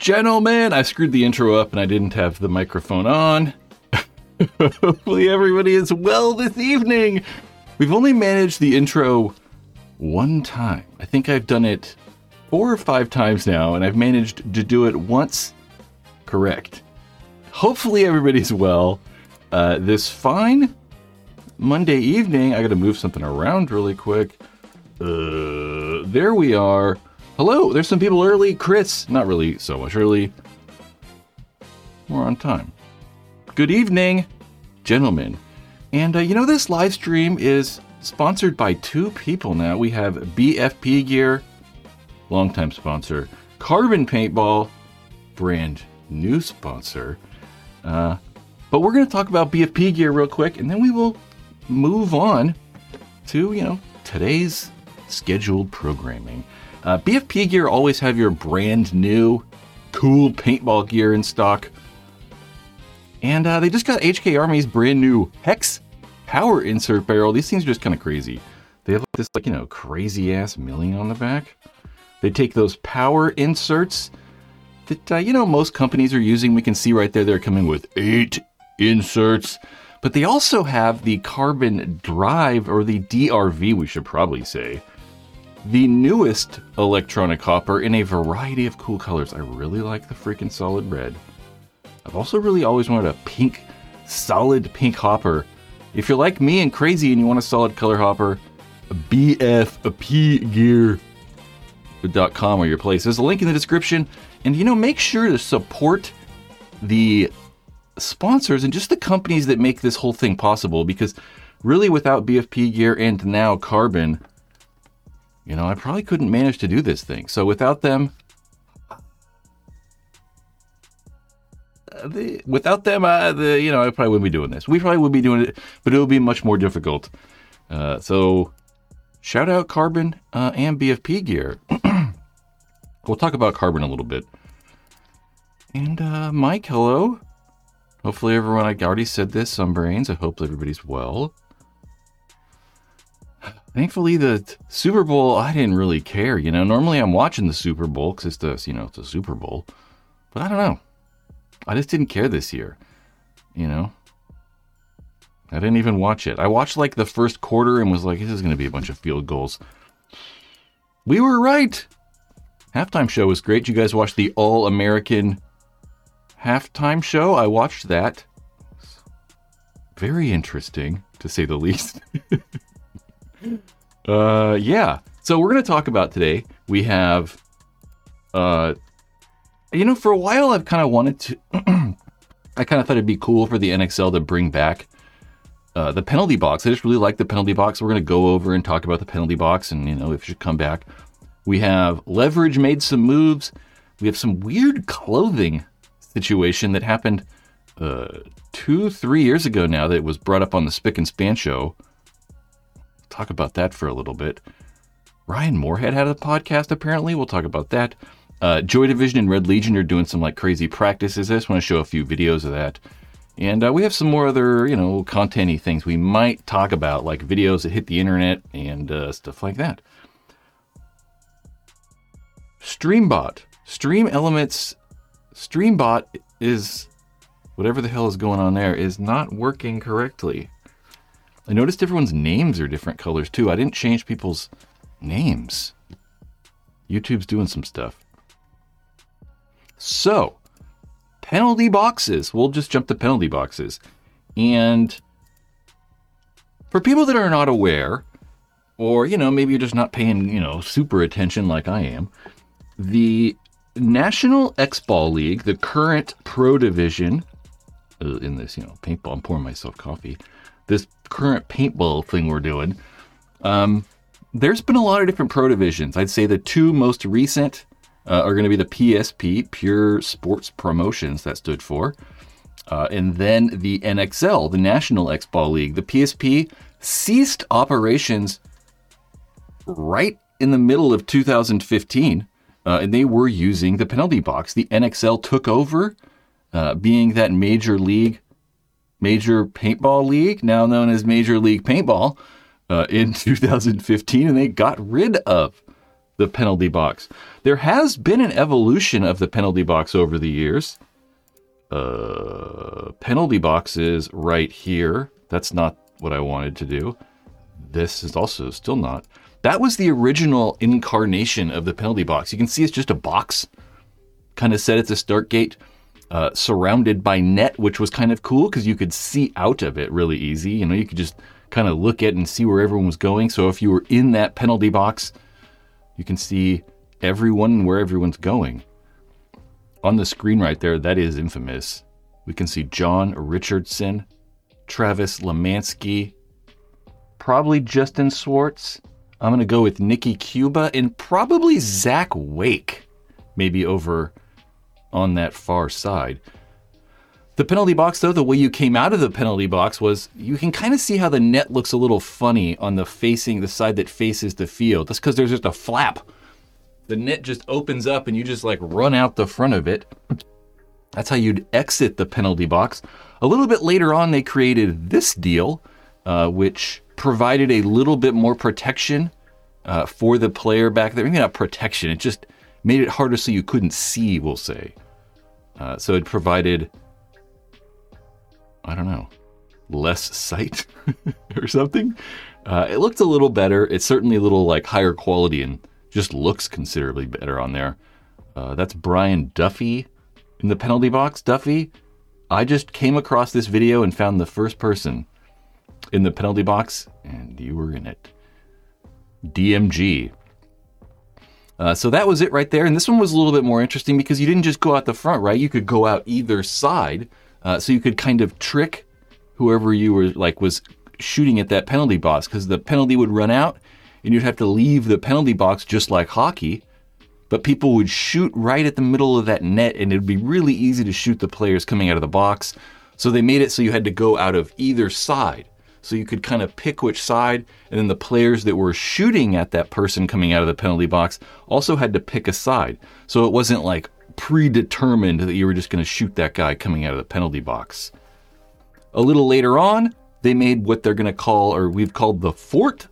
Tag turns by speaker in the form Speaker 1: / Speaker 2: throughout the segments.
Speaker 1: Gentlemen, I screwed the intro up and I didn't have the microphone on. Hopefully everybody is well this evening. We've only managed the intro one time. I think I've done it 4 or 5 times now, and I've managed to do it once correct. Hopefully everybody's well. This fine Monday evening, I gotta move something around really quick. There we are. Hello, there's some people early. Chris, not really so much early. We're on time. Good evening, gentlemen. And this live stream is sponsored by 2 people now. We have BFP Gear, longtime sponsor, Carbon Paintball, brand new sponsor. But we're going to talk about BFP Gear real quick, and then we will move on to, today's scheduled programming. BFP Gear always have your brand new, cool paintball gear in stock. And they just got HK Army's brand new Hex power insert barrel. These things are just kind of crazy. They have this, crazy ass milling on the back. They take those power inserts that, most companies are using. We can see right there, they're coming with 8 inserts. But they also have the Carbon Drive, or the DRV, we should probably say. The newest electronic hopper in a variety of cool colors. I really like the freaking solid red. I've also really always wanted a pink, solid pink hopper. If you're like me and crazy and you want a solid color hopper, bfpgear.com are your place. There's a link in the description. And, make sure to support the sponsors and just the companies that make this whole thing possible. Because really, without BFP Gear and now Carbon, I probably couldn't manage to do this thing. So without them, I probably wouldn't be doing this. We probably would be doing it, but it would be much more difficult. So shout out Carbon and BFP Gear. We'll talk about Carbon a little bit. And Mike, hello. Hopefully everyone, I already said this, some brains. I hope everybody's well. Thankfully, the Super Bowl, I didn't really care. Normally I'm watching the Super Bowl because it's it's a Super Bowl. But I don't know. I just didn't care this year. I didn't even watch it. I watched the first quarter and was like, this is going to be a bunch of field goals. We were right. Halftime show was great. You guys watched the All-American halftime show? I watched that. Very interesting, to say the least. Yeah. So we're going to talk about today. We have, for a while I've kind of wanted to, I kind of thought it'd be cool for the NXL to bring back the penalty box. I just really like the penalty box. We're going to go over and talk about the penalty box and, if it should come back. We have Leverage made some moves. We have some weird clothing situation that happened 2-3 years ago now that was brought up on the Spick and Span show. Talk about that for a little bit. Ryan Moorhead had a podcast, apparently. We'll talk about that. Joy Division and Red Legion are doing some crazy practices. I just want to show a few videos of that. And we have some more other, content-y things we might talk about, like videos that hit the internet and stuff like that. Streambot. Streambot is, whatever the hell is going on there, is not working correctly. I noticed everyone's names are different colors too. I didn't change people's names. YouTube's doing some stuff. So, penalty boxes. We'll just jump to penalty boxes. And for people that are not aware, or, maybe you're just not paying, super attention like I am, the National X-Ball League, the current pro division, in this, paintball, I'm pouring myself coffee, this current paintball thing we're doing, there's been a lot of different pro divisions. I'd say the 2 most recent are going to be the PSP, Pure Sports Promotions, that stood for, and then the NXL, the National X-Ball League. The PSP ceased operations right in the middle of 2015, and they were using the penalty box. The NXL took over, being that Major Paintball League, now known as Major League Paintball, in 2015, and they got rid of the penalty box. There has been an evolution of the penalty box over the years. Penalty box is right here. That's not what I wanted to do. This is also still not. That was the original incarnation of the penalty box. You can see it's just a box, kind of set at the start gate, surrounded by net, which was kind of cool because you could see out of it really easy. You know, you could just kind of look at it and see where everyone was going. So if you were in that penalty box, you can see everyone and where everyone's going. On the screen right there, that is infamous. We can see John Richardson, Travis Lemansky, probably Justin Swartz. I'm going to go with Nicky Cuba and probably Zach Wake, maybe over on that far side. The penalty box, though, the way you came out of the penalty box was you can kind of see how the net looks a little funny on the side that faces the field. That's because there's just a flap. The net just opens up and you just like run out the front of it. That's how you'd exit the penalty box. A little bit later on, they created this deal, which provided a little bit more protection for the player back there. Maybe not protection, it just made it harder so you couldn't see, we'll say. So it provided, I don't know, less sight or something. It looked a little better. It's certainly a little like higher quality and just looks considerably better on there. That's Brian Duffy in the penalty box. Duffy, I just came across this video and found the first person in the penalty box, and you were in it. DMG. So that was it right there. And this one was a little bit more interesting because you didn't just go out the front, right? You could go out either side. So you could kind of trick whoever you were was shooting at that penalty box, because the penalty would run out and you'd have to leave the penalty box just like hockey. But people would shoot right at the middle of that net, and it'd be really easy to shoot the players coming out of the box. So they made it so you had to go out of either side. So you could kind of pick which side, and then the players that were shooting at that person coming out of the penalty box also had to pick a side. So it wasn't like predetermined that you were just going to shoot that guy coming out of the penalty box. A little later on, they made what they're going to call, or we've called the fort.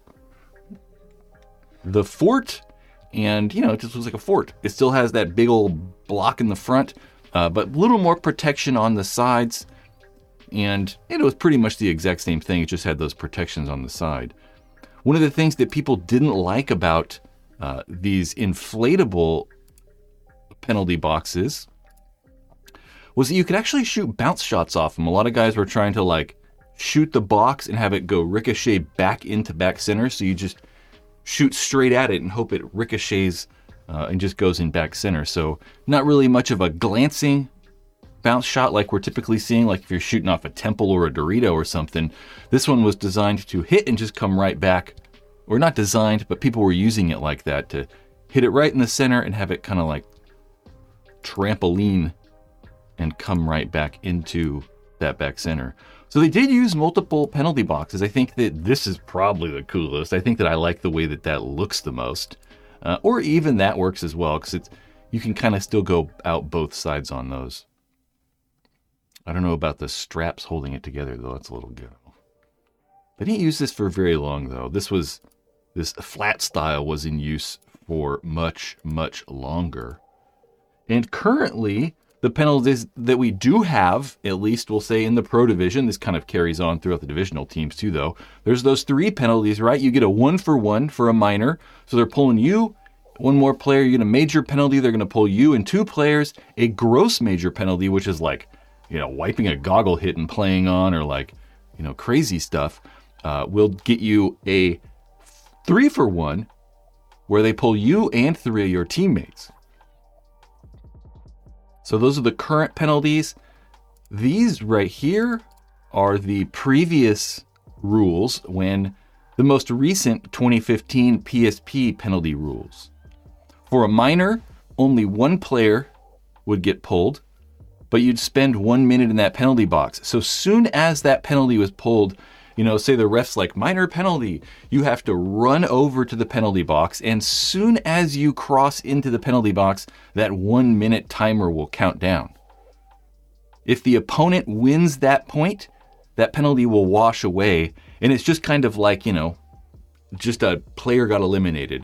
Speaker 1: The fort, and you know, it just looks like a fort. It still has that big old block in the front, but a little more protection on the sides. And it was pretty much the exact same thing. It just had those protections on the side. One of the things that people didn't like about these inflatable penalty boxes was that you could actually shoot bounce shots off them. A lot of guys were trying to like shoot the box and have it go ricochet back into back center. So you just shoot straight at it and hope it ricochets and just goes in back center. So not really much of a glancing bounce shot like we're typically seeing, like if you're shooting off a Temple or a Dorito or something. This one was designed to hit and just come right back. Or not designed, but people were using it like that, to hit it right in the center and have it kind of like trampoline and come right back into that back center. So they did use multiple penalty boxes. I think that this is probably the coolest. I think that I like the way that that looks the most. Or even that works as well, because you can kind of still go out both sides on those. I don't know about the straps holding it together, though. That's a little ghetto. They didn't use this for very long, though. This flat style was in use for much, much longer. And currently, the penalties that we do have, at least we'll say in the pro division, this kind of carries on throughout the divisional teams too, though. There's those 3 penalties, right? You get a 1-for-1 for a minor. So they're pulling you, one more player, you get a major penalty. They're going to pull you and 2 players. A gross major penalty, which is like, you know, wiping a goggle hit and playing on, or like, you know, crazy stuff, will get you a 3-for-1 where they pull you and 3 of your teammates. So those are the current penalties. These right here are the previous rules when the most recent 2015 PSP penalty rules. For a minor, only 1 player would get pulled, but you'd spend 1 minute in that penalty box. So soon as that penalty was pulled, you know, say the ref's like, minor penalty, you have to run over to the penalty box. And soon as you cross into the penalty box, that 1 minute timer will count down. If the opponent wins that point, that penalty will wash away. And it's just kind of like, you know, just a player got eliminated.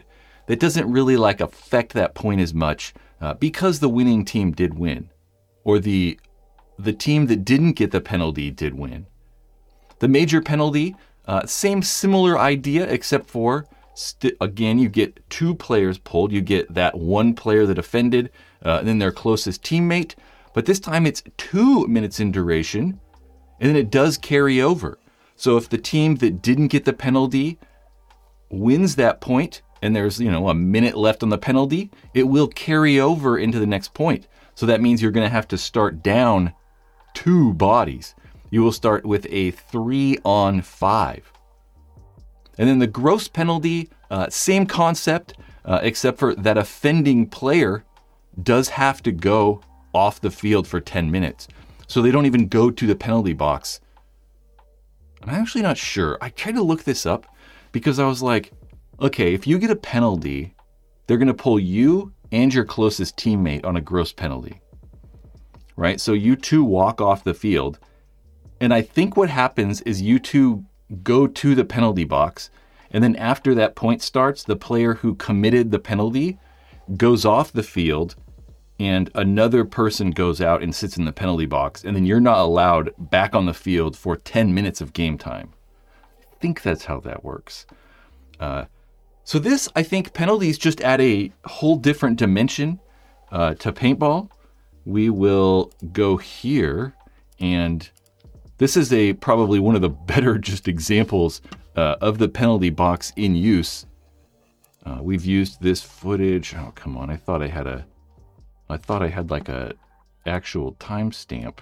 Speaker 1: that doesn't really like affect that point as much because the winning team did win, or the team that didn't get the penalty did win. The major penalty, same similar idea, except for, again, you get 2 players pulled. You get that one player that offended, and then their closest teammate. But this time it's 2 minutes in duration, and then it does carry over. So if the team that didn't get the penalty wins that point, and there's, a minute left on the penalty, it will carry over into the next point. So that means you're going to have to start down 2 bodies. You will start with a 3-on-5. And then the gross penalty, same concept, except for that offending player does have to go off the field for 10 minutes. So they don't even go to the penalty box. I'm actually not sure. I tried to look this up because I was like, okay, if you get a penalty, they're going to pull you and your closest teammate on a gross penalty, right? So you 2 walk off the field. And I think what happens is you 2 go to the penalty box. And then after that point starts, the player who committed the penalty goes off the field and another person goes out and sits in the penalty box. And then you're not allowed back on the field for 10 minutes of game time. I think that's how that works. So this, I think, penalties just add a whole different dimension to paintball. We will go here, and this is probably one of the better just examples of the penalty box in use. We've used this footage. Oh, come on! I thought I had like a actual timestamp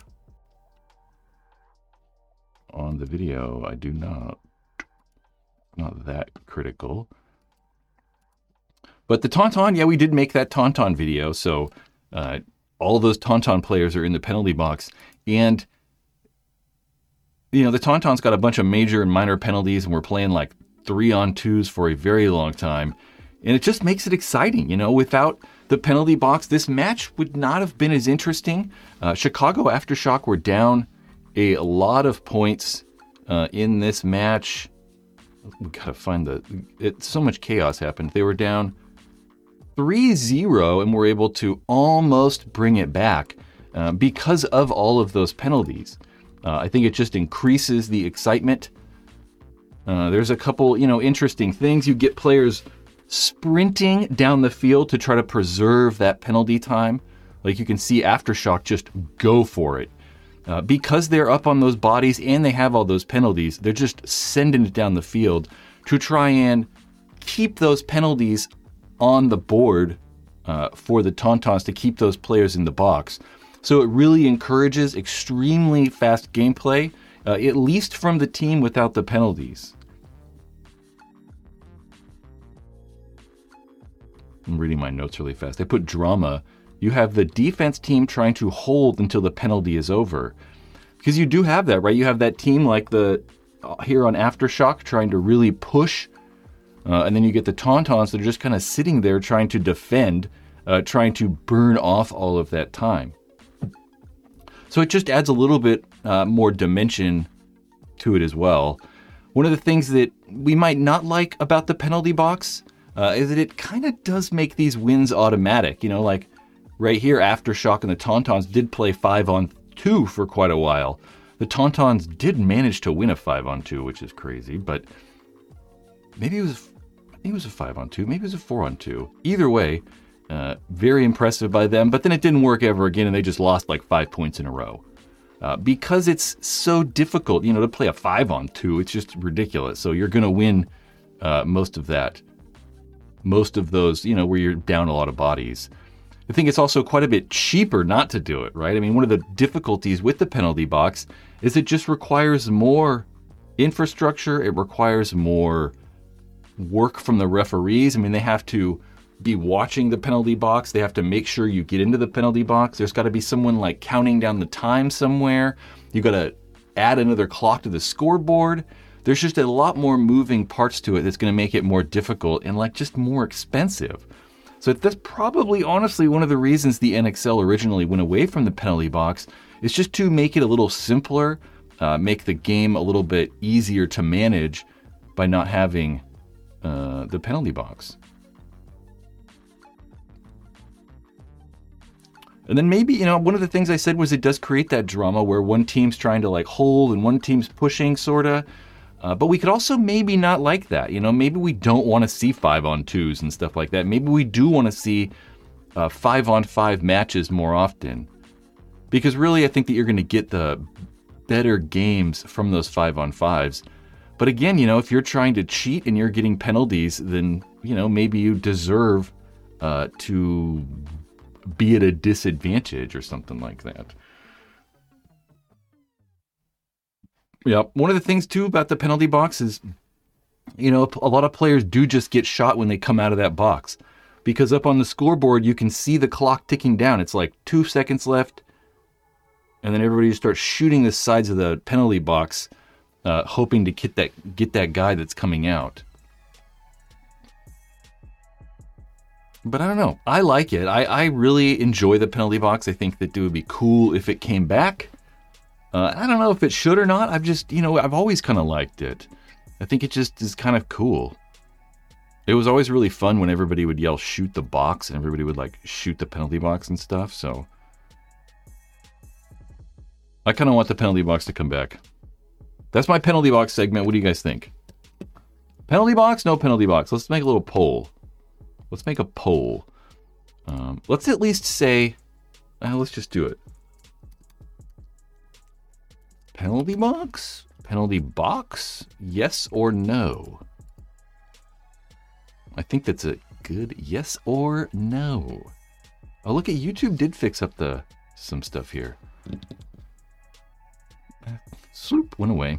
Speaker 1: on the video. I do not. Not that critical. But the Tauntaun, yeah, we did make that Tauntaun video. So all of those Tauntaun players are in the penalty box. And, the Tauntaun's got a bunch of major and minor penalties, and we're playing like 3-on-2s for a very long time. And it just makes it exciting. Without the penalty box, this match would not have been as interesting. Chicago Aftershock were down a lot of points in this match. We gotta find so much chaos happened. They were down 3-0 and were able to almost bring it back because of all of those penalties. I think it just increases the excitement. There's a couple, interesting things. You get players sprinting down the field to try to preserve that penalty time. Like you can see Aftershock just go for it. Because they're up on those bodies and they have all those penalties, they're just sending it down the field to try and keep those penalties on the board for the Tauntauns to keep those players in the box. So it really encourages extremely fast gameplay, at least from the team without the penalties. I'm reading my notes really fast. I put drama. You have the defense team trying to hold until the penalty is over. Because you do have that, right? You have that team like here on Aftershock trying to really push. And then you get the Tauntauns that are just kind of sitting there trying to defend, trying to burn off all of that time. So it just adds a little bit more dimension to it as well. One of the things that we might not like about the penalty box is that it kind of does make these wins automatic. Like right here, Aftershock and the Tauntauns did play 5-on-2 for quite a while. The Tauntauns did manage to win a 5-on-2, which is crazy, but maybe it was a 5-on-2, maybe it was a 4-on-2. Either way, very impressive by them, but then it didn't work ever again, and they just lost like 5 points in a row. Because it's so difficult, to play a 5-on-2, it's just ridiculous. So you're going to win most of those, where you're down a lot of bodies. I think it's also quite a bit cheaper not to do it, right? I mean, one of the difficulties with the penalty box is it just requires more infrastructure. It requires more work from the referees. I mean, they have to be watching the penalty box. They have to make sure you get into the penalty box. There's got to be someone like counting down the time somewhere. You got to add another clock to the scoreboard. There's just a lot more moving parts to it that's going to make it more difficult and just more expensive. So that's probably honestly one of the reasons the NXL originally went away from the penalty box, is just to make it a little simpler, make the game a little bit easier to manage by not having the penalty box. And then maybe, one of the things I said was it does create that drama where one team's trying to like hold and one team's pushing, sort of. But we could also maybe not like that. Maybe we don't want to see 5-on-2s and stuff like that. Maybe we do want to see 5-on-5 matches more often. Because really, I think that you're going to get the better games from those 5-on-5s. But again, if you're trying to cheat and you're getting penalties, then, maybe you deserve to be at a disadvantage or something like that. Yeah, one of the things too about the penalty box is, a lot of players do just get shot when they come out of that box. Because up on the scoreboard, you can see the clock ticking down. It's like 2 seconds left. And then everybody just starts shooting the sides of the penalty box, hoping to get that guy that's coming out. But I don't know. I like it. I really enjoy the penalty box. I think that it would be cool if it came back. I don't know if it should or not. I've just, I've always kind of liked it. I think it just is kind of cool. It was always really fun when everybody would yell, shoot the box, and everybody would like shoot the penalty box and stuff. So I kind of want the penalty box to come back. That's my penalty box segment. What do you guys think? Penalty box? No penalty box. Let's make a little poll. Let's make a poll. Let's at least say, let's just do it. Penalty box? Penalty box? Yes or no? I think that's a good yes or no. Oh, look at YouTube did fix up some stuff here. Swoop, went away.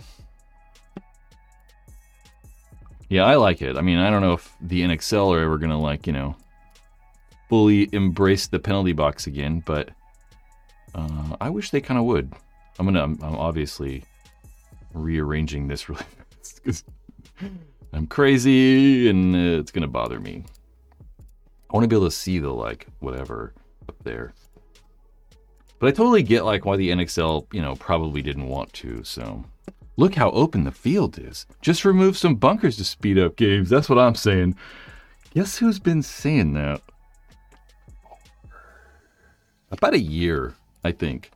Speaker 1: Yeah, I like it. I mean, I don't know if the NXL are ever going to, fully embrace the penalty box again, but I wish they kind of would. I'm obviously rearranging this really fast because I'm crazy and it's going to bother me. I want to be able to see the, whatever up there. But I totally get, why the NXL, probably didn't want to, so... Look how open the field is. Just remove some bunkers to speed up games. That's what I'm saying. Guess who's been saying that? About a year, I think.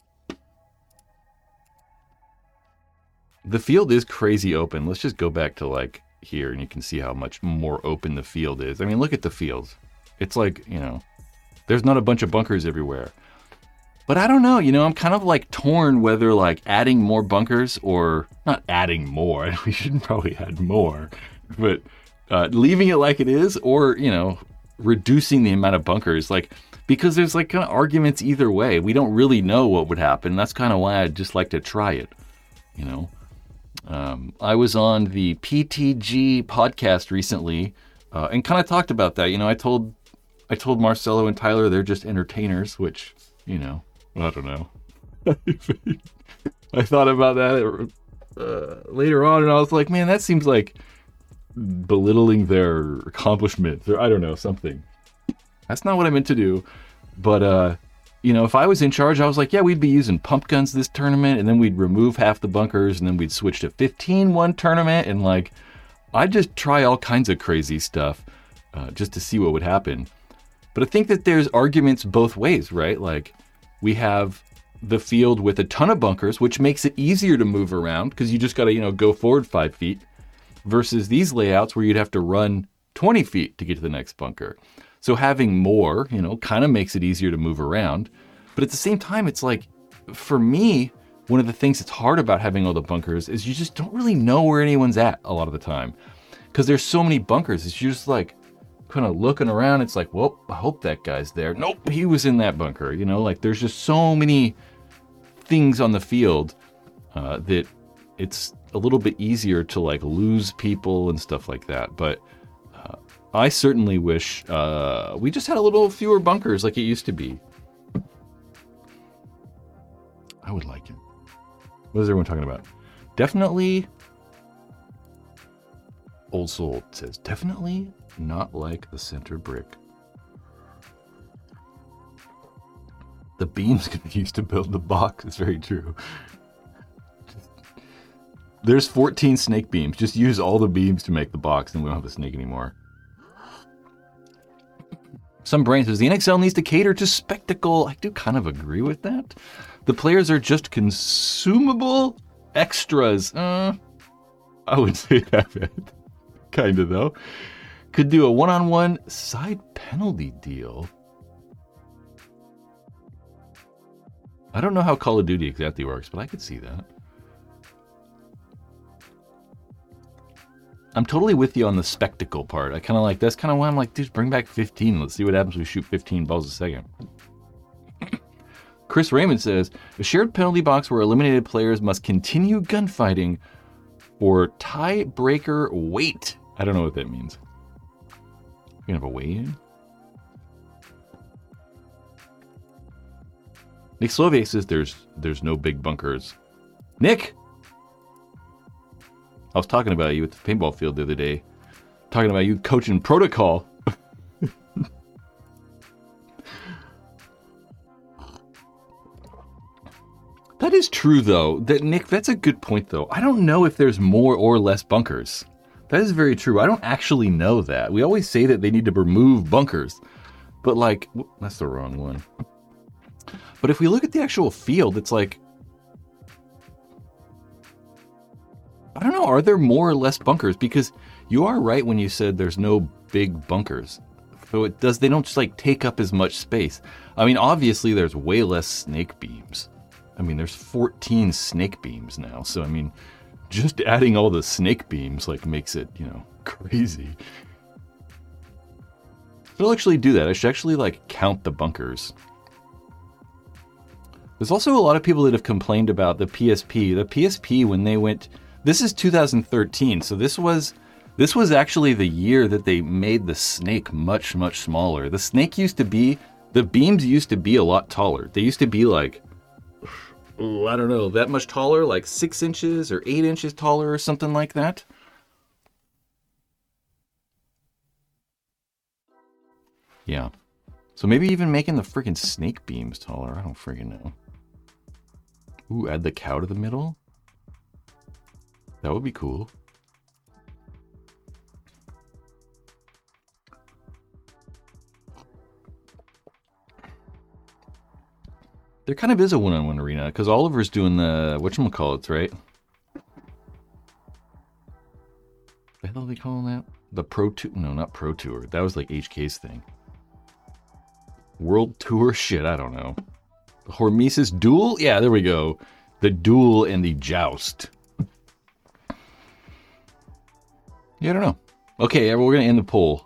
Speaker 1: The field is crazy open. Let's just go back to, here, and you can see how much more open the field is. I mean, look at the field. It's there's not a bunch of bunkers everywhere. But I don't know, I'm kind of torn whether adding more bunkers or not adding more. We shouldn't probably add more, but leaving it like it is or, reducing the amount of bunkers, because there's kind of arguments either way. We don't really know what would happen. That's kind of why I'd just like to try it, I was on the PTG podcast recently and kind of talked about that. I told Marcelo and Tyler they're just entertainers, which, I don't know. I thought about that later on, and I was like, man, that seems like belittling their accomplishments, or I don't know, something. That's not what I meant to do. But, if I was in charge, I was like, yeah, we'd be using pump guns this tournament, and then we'd remove half the bunkers, and then we'd switch to 15-1 tournament, and, I'd just try all kinds of crazy stuff just to see what would happen. But I think that there's arguments both ways, right? We have the field with a ton of bunkers, which makes it easier to move around because you just got to, go forward 5 feet versus these layouts where you'd have to run 20 feet to get to the next bunker. So having more, kind of makes it easier to move around. But at the same time, it's for me, one of the things that's hard about having all the bunkers is you just don't really know where anyone's at a lot of the time because there's so many bunkers. It's just kind of looking around, it's well, I hope that guy's there. Nope, he was in that bunker. There's just so many things on the field that it's a little bit easier to lose people and stuff like that. But I certainly wish we just had a little fewer bunkers like it used to be. I would like it. What is everyone talking about? Definitely. Old Soul says, definitely not like the center brick. The beams could be used to build the box. It's very true. There's 14 snake beams. Just use all the beams to make the box and we don't have the snake anymore. Some brain says the NXL needs to cater to spectacle. I do kind of agree with that. The players are just consumable extras. I wouldn't say that. Kind of, though. Could do a one-on-one side penalty deal. I don't know how Call of Duty exactly works, but I could see that. I'm totally with you on the spectacle part. I kind of like, that's kind of why I'm like, dude, bring back 15. Let's see what happens when we shoot 15 balls a second. Chris Raymond says, a shared penalty box where eliminated players must continue gunfighting or tiebreaker wait. I don't know what that means. We're going to have a weigh-in? Nick Sloviak says there's no big bunkers. Nick! I was talking about you at the paintball field the other day. Talking about you coaching protocol. That is true, though. Nick, that's a good point, though. I don't know if there's more or less bunkers. That is very true. I don't actually know that. We always say that they need to remove bunkers. But, like, that's the wrong one. But if we look at the actual field, it's like, I don't know, are there more or less bunkers? Because you are right when you said there's no big bunkers. So they don't just like take up as much space. I mean, obviously there's way less snake beams. I mean, there's 14 snake beams now. So, I mean, just adding all the snake beams like makes it, crazy. I'll actually do that. I should actually like count the bunkers. There's also a lot of people that have complained about the PSP. The PSP, when they went, this is 2013, so this was actually the year that they made the snake much, much smaller. The snake the beams used to be a lot taller. They used to be like, I don't know, that much taller, like 6 inches or 8 inches taller or something like that. Yeah. So maybe even making the freaking snake beams taller. I don't freaking know. Ooh, add the cow to the middle? That would be cool. There kind of is a one-on-one arena, because Oliver's doing the, whatchamacallits, right? What the hell are they calling that? The Pro Tour? No, not Pro Tour. That was like HK's thing. World Tour? Shit, I don't know. The Hormesis Duel? Yeah, there we go. The Duel and the Joust. Yeah, I don't know. Okay, we're going to end the poll.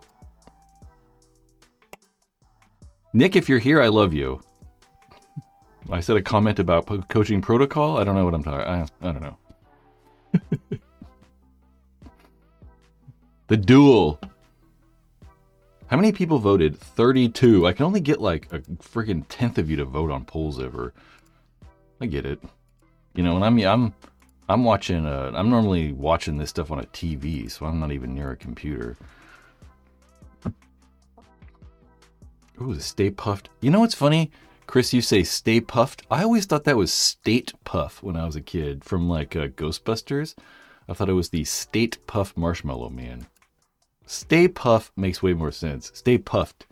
Speaker 1: Nick, if you're here, I love you. I said a comment about coaching protocol. I don't know what I'm talking about. I don't know. The Duel. How many people voted? 32. I can only get like a freaking 10th of you to vote on polls ever. I get it. And I'm watching. I'm normally watching this stuff on a TV, so I'm not even near a computer. Ooh, the Stay Puffed. You know what's funny? Chris, you say Stay Puffed. I always thought that was State Puff when I was a kid from like Ghostbusters. I thought it was the State Puff Marshmallow Man. Stay Puff makes way more sense. Stay Puffed.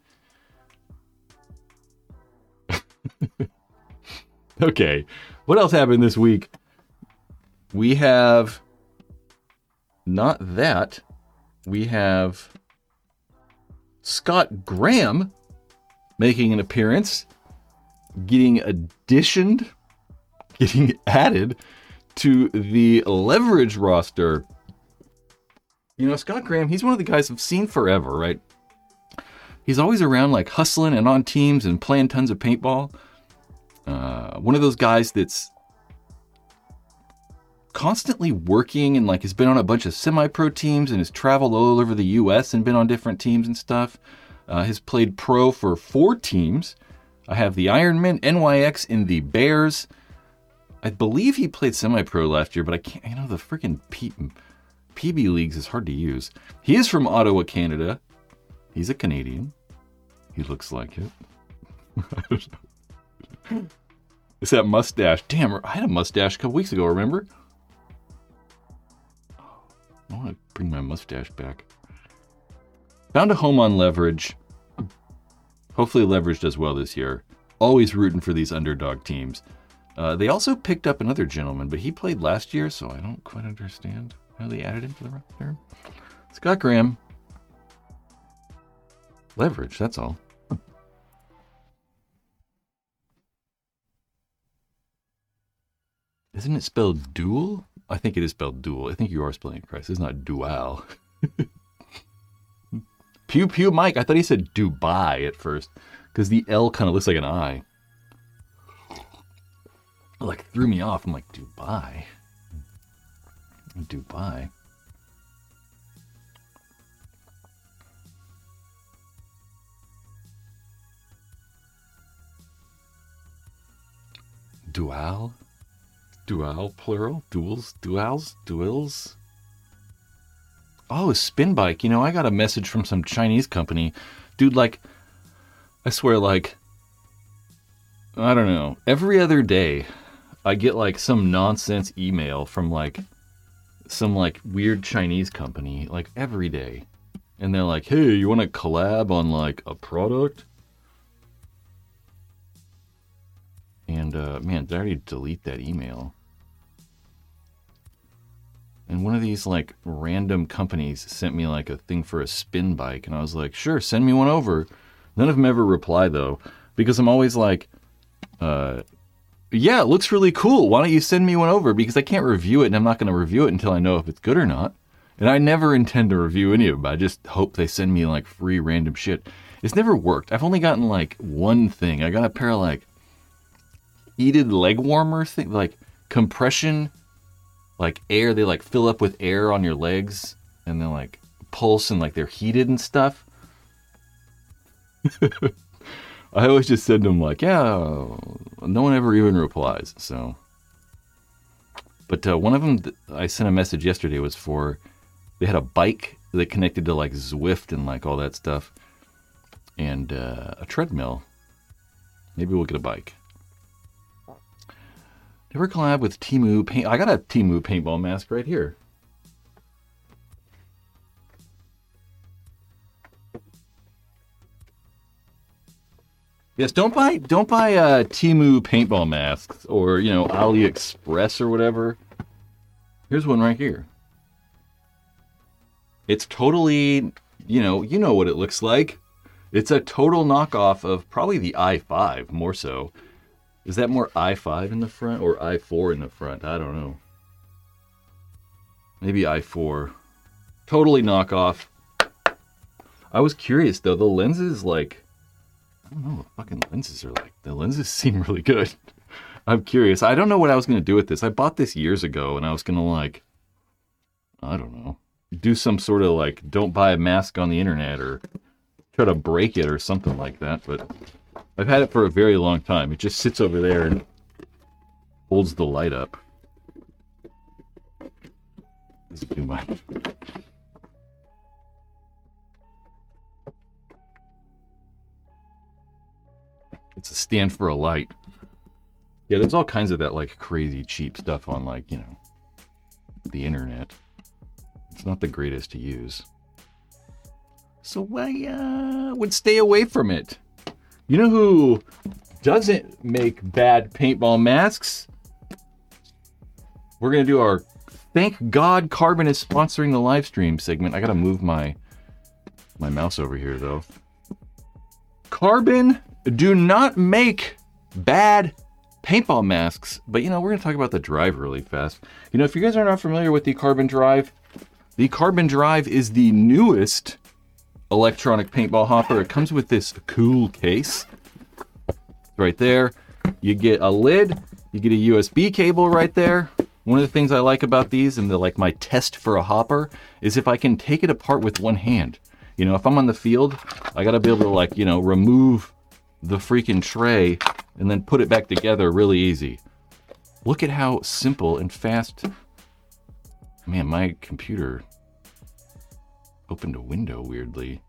Speaker 1: Okay. What else happened this week? We have not that. We have Scott Graham making an appearance, getting added to the Leverage roster. Scott Graham, he's one of the guys I've seen forever, right? He's always around like hustling and on teams and playing tons of paintball. One of those guys that's constantly working and like has been on a bunch of semi-pro teams and has traveled all over the US and been on different teams and stuff. Has played pro for 4 teams. I have the Ironman, NYX, and the Bears. I believe he played semi-pro last year, but I can't, the freaking PB leagues is hard to use. He is from Ottawa, Canada. He's a Canadian. He looks like it. It's that mustache. Damn, I had a mustache a couple weeks ago, remember? I want to bring my mustache back. Found a home on Leverage. Hopefully Leverage does well this year. Always rooting for these underdog teams. They also picked up another gentleman, but he played last year, so I don't quite understand how they added him to the roster. Scott Graham. Leverage, that's all. Isn't it spelled dual? I think it is spelled dual. I think you are spelling it correct. It's not dual. Pew Pew Mike. I thought he said Dubai at first because the L kind of looks like an I. It like threw me off. I'm like, Dubai? Dubai? Dual? Dual, plural? Duals? Duals? Duels? Oh, a spin bike. You know, I got a message from some Chinese company. Dude, like, I swear, like, I don't know. Every other day, I get, like, some nonsense email from, like, some, like, weird Chinese company, like, every day. And they're like, hey, you want to collab on, like, a product? And, man, did I already delete that email? And one of these, like, random companies sent me, like, a thing for a spin bike. And I was like, sure, send me one over. None of them ever reply, though. Because I'm always like, yeah, it looks really cool. Why don't you send me one over? Because I can't review it, and I'm not going to review it until I know if it's good or not. And I never intend to review any of them. I just hope they send me, like, free random shit. It's never worked. I've only gotten, like, one thing. I got a pair of, like, heated leg warmer thing, like, compression, like, air. They, like, fill up with air on your legs, and then, like, pulse, and, like, they're heated and stuff. I always just send them, like, yeah, no one ever even replies, so. But one of them, I sent a message yesterday, was for, they had a bike that connected to, like, Zwift and, like, all that stuff, and a treadmill. Maybe we'll get a bike. Never collab with Temu paint. I got a Temu paintball mask right here. Yes, don't buy Temu paintball masks or, you know, AliExpress or whatever. Here's one right here. It's totally, you know what it looks like. It's a total knockoff of probably the i5, more so. Is that more i5 in the front or i4 in the front? I don't know. Maybe i4. Totally knockoff. I was curious, though. The lenses, like, I don't know what fucking lenses are like. The lenses seem really good. I'm curious. I don't know what I was going to do with this. I bought this years ago, and I was going to, like, I don't know, do some sort of, like, don't buy a mask on the internet or try to break it or something like that, but I've had it for a very long time. It just sits over there and holds the light up. This is too much. It's a stand for a light. Yeah, there's all kinds of that, like, crazy cheap stuff on, like, you know, the internet. It's not the greatest to use. So I would stay away from it. You know who doesn't make bad paintball masks? We're going to do our Thank God Carbon is sponsoring the live stream segment. I got to move my mouse over here, though. Carbon do not make bad paintball masks. But, you know, we're going to talk about the Drive really fast. You know, if you guys are not familiar with the Carbon Drive is the newest electronic paintball hopper. It comes with this cool case right there. You get a lid, you get a USB cable right there. One of the things I like about these, and like my test for a hopper, is if I can take it apart with one hand. You know, if I'm on the field, I gotta be able to, like, you know, remove the freaking tray and then put it back together really easy. Look at how simple and fast. Man, my computer opened a window weirdly.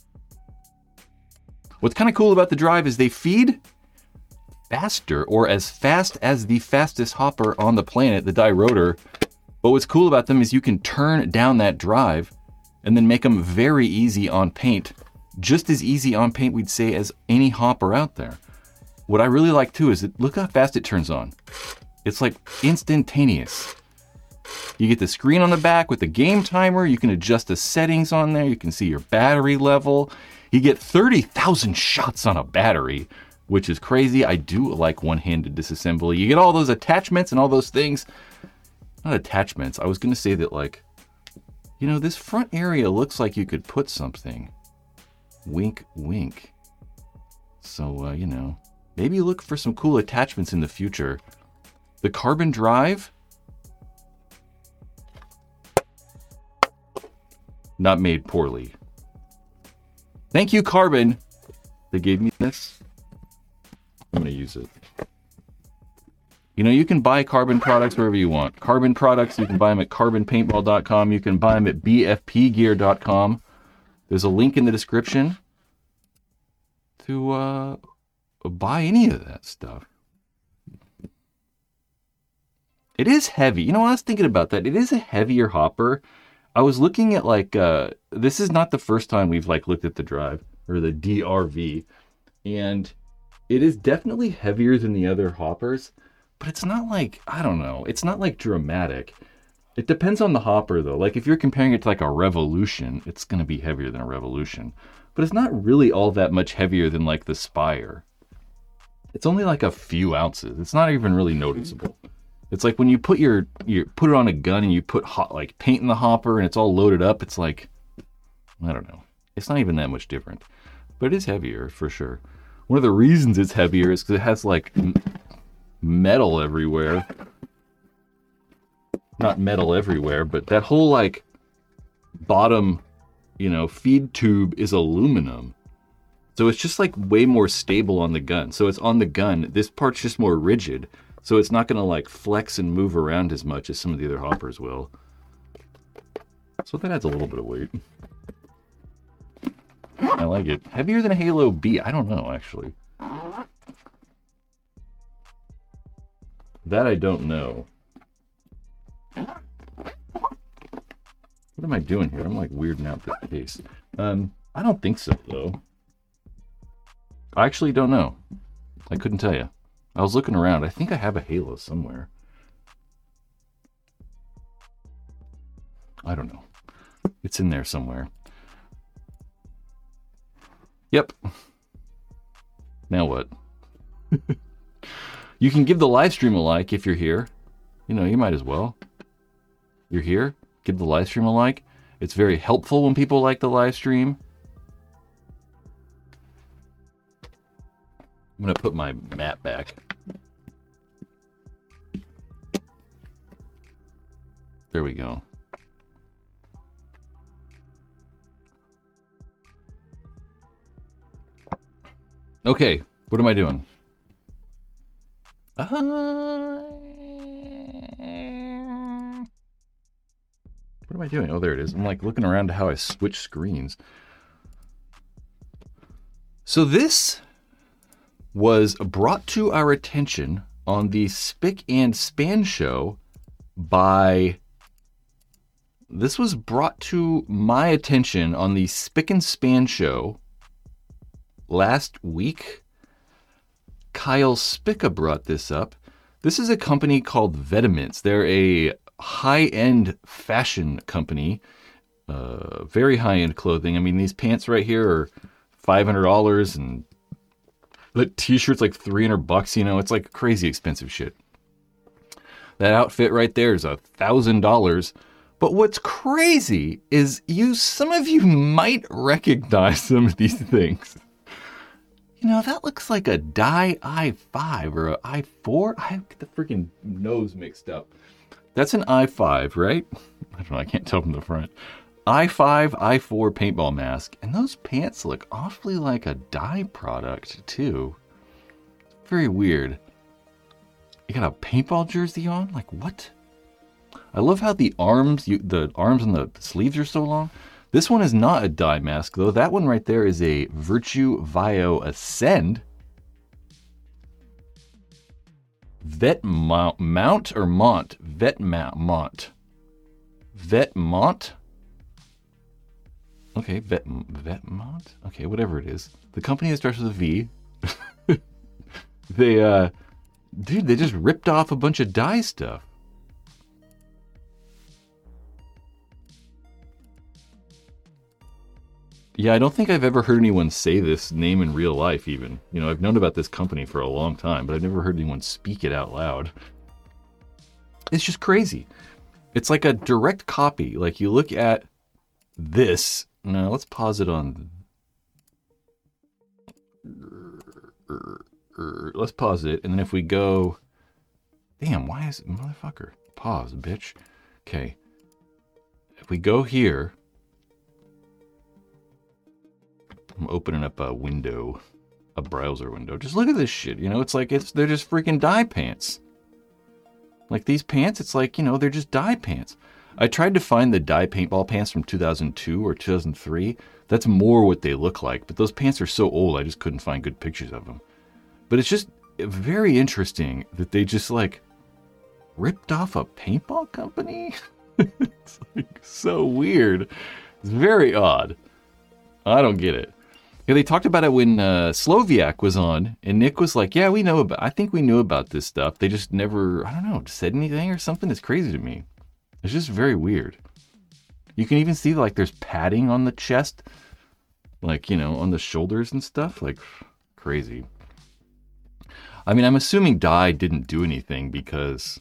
Speaker 1: What's kind of cool about the Drive is they feed faster, or as fast as the fastest hopper on the planet, the Dirotor. But what's cool about them is you can turn down that drive and then make them very easy on paint just as easy on paint, we'd say, as any hopper out there. What I really like too is look how fast it turns on. It's like instantaneous. You get the screen on the back with the game timer. You can adjust the settings on there. You can see your battery level. You get 30,000 shots on a battery, which is crazy. I do like one-handed disassembly. You get all those attachments and all those things. Not attachments. I was going to say that, like, you know, this front area looks like you could put something. Wink, wink. So, you know, maybe look for some cool attachments in the future. The carbon drive, not made poorly. Thank you, Carbon. They gave me this. I'm going to use it. You know, you can buy Carbon products wherever you want. Carbon products, you can buy them at carbonpaintball.com. You can buy them at bfpgear.com. There's a link in the description to buy any of that stuff. It is heavy. You know, I was thinking about that. It is a heavier hopper. I was looking at, like, this is not the first time we've, like, looked at the drive, or the DRV, and it is definitely heavier than the other hoppers, but it's not like, I don't know, it's not like dramatic. It depends on the hopper, though. Like, if you're comparing it to, like, a Revolution, it's going to be heavier than a Revolution, but it's not really all that much heavier than, like, the Spire. It's only like a few ounces. It's not even really noticeable. It's like when you put you put it on a gun and you put like paint in the hopper and it's all loaded up. It's like, I don't know. It's not even that much different, but it is heavier for sure. One of the reasons it's heavier is because it has like metal everywhere. Not metal everywhere, but that whole like bottom, you know, feed tube is aluminum. So it's just like way more stable on the gun. So it's on the gun. This part's just more rigid. So it's not going to like flex and move around as much as some of the other hoppers will. So that adds a little bit of weight. I like it. Heavier than a Halo B? I don't know, actually. That I don't know. What am I doing here? I'm like weirding out this case. I don't think so, though. I actually don't know. I couldn't tell you. I was looking around. I think I have a Halo somewhere. I don't know. It's in there somewhere. Yep. Now what? You can give the live stream a like if you're here. You know, you might as well. You're here. Give the live stream a like. It's very helpful when people like the live stream. I'm going to put my mat back. There we go. Okay, what am I doing? What am I doing? Oh, there it is. I'm like looking around to how I switch screens. So this was brought to our attention on the Spick and Span show by... This was brought to my attention on the Spick and Span show last week. Kyle Spicka brought this up. This is a company called Vetements. They're a high-end fashion company. Very high-end clothing. I mean, these pants right here are $500 and the t-shirt's like $300, you know, it's like crazy expensive shit. That outfit right there is $1,000. But what's crazy is some of you might recognize some of these things. You know, that looks like a Dye i5 or a i4. I get the freaking nose mixed up. That's an i5, right? I don't know, I can't tell from the front. i5, i4 paintball mask. And those pants look awfully like a Dye product, too. Very weird. You got a paintball jersey on? Like, what? I love how the arms and the sleeves are so long. This one is not a Dye mask, though. That one right there is a Virtue Vio Ascend. Vetmont or Mont? Vetmont. Vetmont? Okay, Vetmont? Okay, whatever it is. The company that starts with a V. They just ripped off a bunch of dye stuff. Yeah, I don't think I've ever heard anyone say this name in real life, even. You know, I've known about this company for a long time, but I've never heard anyone speak it out loud. It's just crazy. It's like a direct copy. Like, you look at this. Now, let's pause it on. Let's pause it, and then if we go. Damn, why is it. Motherfucker. Pause, bitch. Okay. If we go here. I'm opening up a window, a browser window. Just look at this shit. You know, it's like they're just freaking dye pants. Like these pants, it's like, you know, they're just dye pants. I tried to find the dye paintball pants from 2002 or 2003. That's more what they look like. But those pants are so old, I just couldn't find good pictures of them. But it's just very interesting that they just like ripped off a paintball company. It's like so weird. It's very odd. I don't get it. Yeah, they talked about it when Sloviak was on, and Nick was like, yeah, I think we knew about this stuff. They just never, I don't know, said anything or something. It's crazy to me. It's just very weird. You can even see, like, there's padding on the chest, like, you know, on the shoulders and stuff. Like, crazy. I mean, I'm assuming dye didn't do anything because,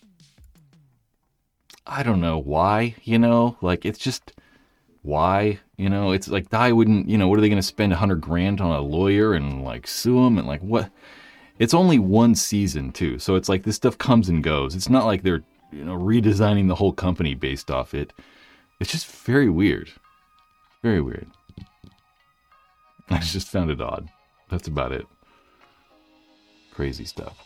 Speaker 1: I don't know why, you know? Like, it's just... Why? You know, it's like dye wouldn't, you know, what are they going to spend $100,000 on a lawyer and like sue them and like what? It's only one season too. So it's like this stuff comes and goes. It's not like they're, you know, redesigning the whole company based off it. It's just very weird. Very weird. I just found it odd. That's about it. Crazy stuff.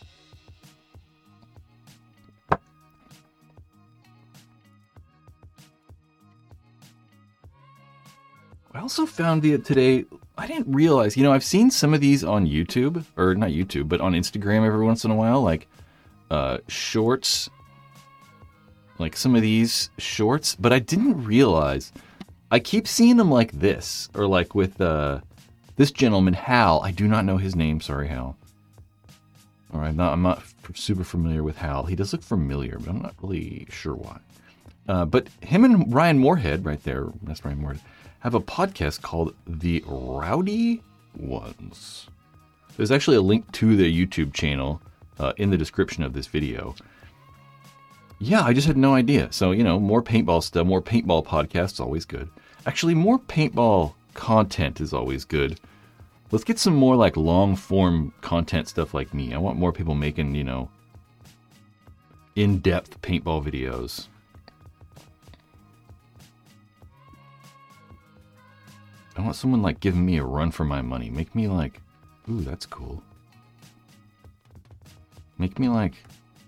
Speaker 1: I also found today, I didn't realize, you know, I've seen some of these on YouTube, or not YouTube, but on Instagram every once in a while, like shorts, like some of these shorts, but I didn't realize, I keep seeing them like this, or like with this gentleman, Hal. I do not know his name, sorry, Hal. All right, I'm not super familiar with Hal. He does look familiar, but I'm not really sure why. But him and Ryan Moorhead, right there, that's Ryan Moorhead, have a podcast called The Rowdy Ones. There's actually a link to the YouTube channel in the description of this video. Yeah, I just had no idea. So, you know, more paintball stuff, more paintball podcasts, always good. Actually, more paintball content is always good. Let's get some more like long form content stuff like me. I want more people making, you know, in-depth paintball videos. I want someone like giving me a run for my money. Make me like, ooh, that's cool. Make me like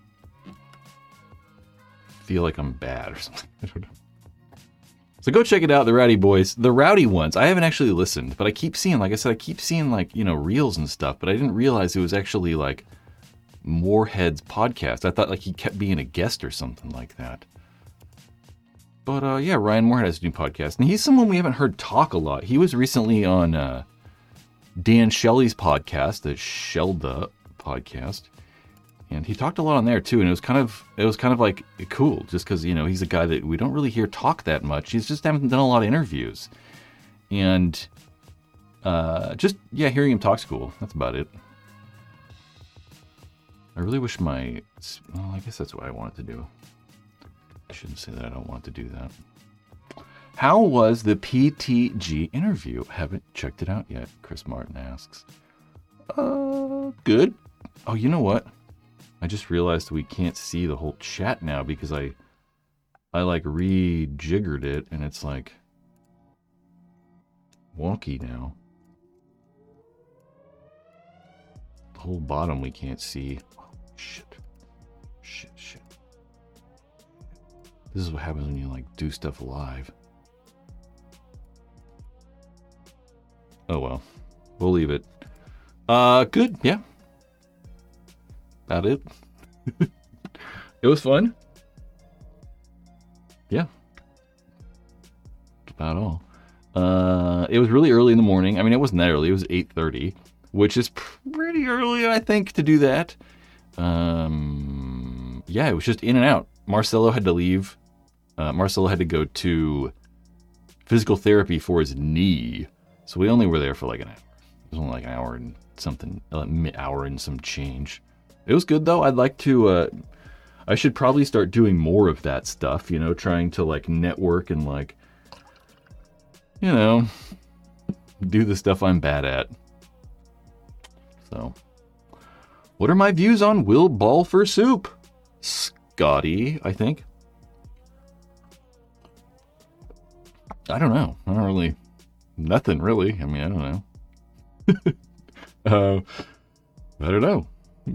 Speaker 1: feel like I'm bad or something. I don't know. So go check it out, The Rowdy Boys. The Rowdy Ones. I haven't actually listened, but I keep seeing, like I said, I keep seeing like, you know, reels and stuff, but I didn't realize it was actually like Moorhead's podcast. I thought like he kept being a guest or something like that. But yeah, Ryan Moorhead has a new podcast, and he's someone we haven't heard talk a lot. He was recently on Dan Shelley's podcast, the Shelda podcast, and he talked a lot on there too. And it was kind of like cool, just because, you know, he's a guy that we don't really hear talk that much. He's just haven't done a lot of interviews, and just yeah, hearing him talk's cool. That's about it. I really wish well, I guess that's what I wanted to do. I shouldn't say that I don't want to do that. How was the PTG interview? Haven't checked it out yet, Chris Martin asks. Good. Oh, you know what? I just realized we can't see the whole chat now because I like rejiggered it and it's like wonky now. The whole bottom we can't see. Oh, shit. This is what happens when you like do stuff live. Oh well, we'll leave it. Good, yeah. About it. It was fun. Yeah. About all. It was really early in the morning. I mean, it wasn't that early. It was 8:30, which is pretty early, I think, to do that. Yeah, it was just in and out. Marcelo had to leave. Marcelo had to go to physical therapy for his knee. So we only were there for like an hour. It was only like an hour and something, hour and some change. It was good though. I'd like to, I should probably start doing more of that stuff, you know, trying to like network and like, you know, do the stuff I'm bad at. So, what are my views on Will Ball for Soup? Scotty, I think. I don't know. I don't really, nothing really. I mean, I don't know. I don't know.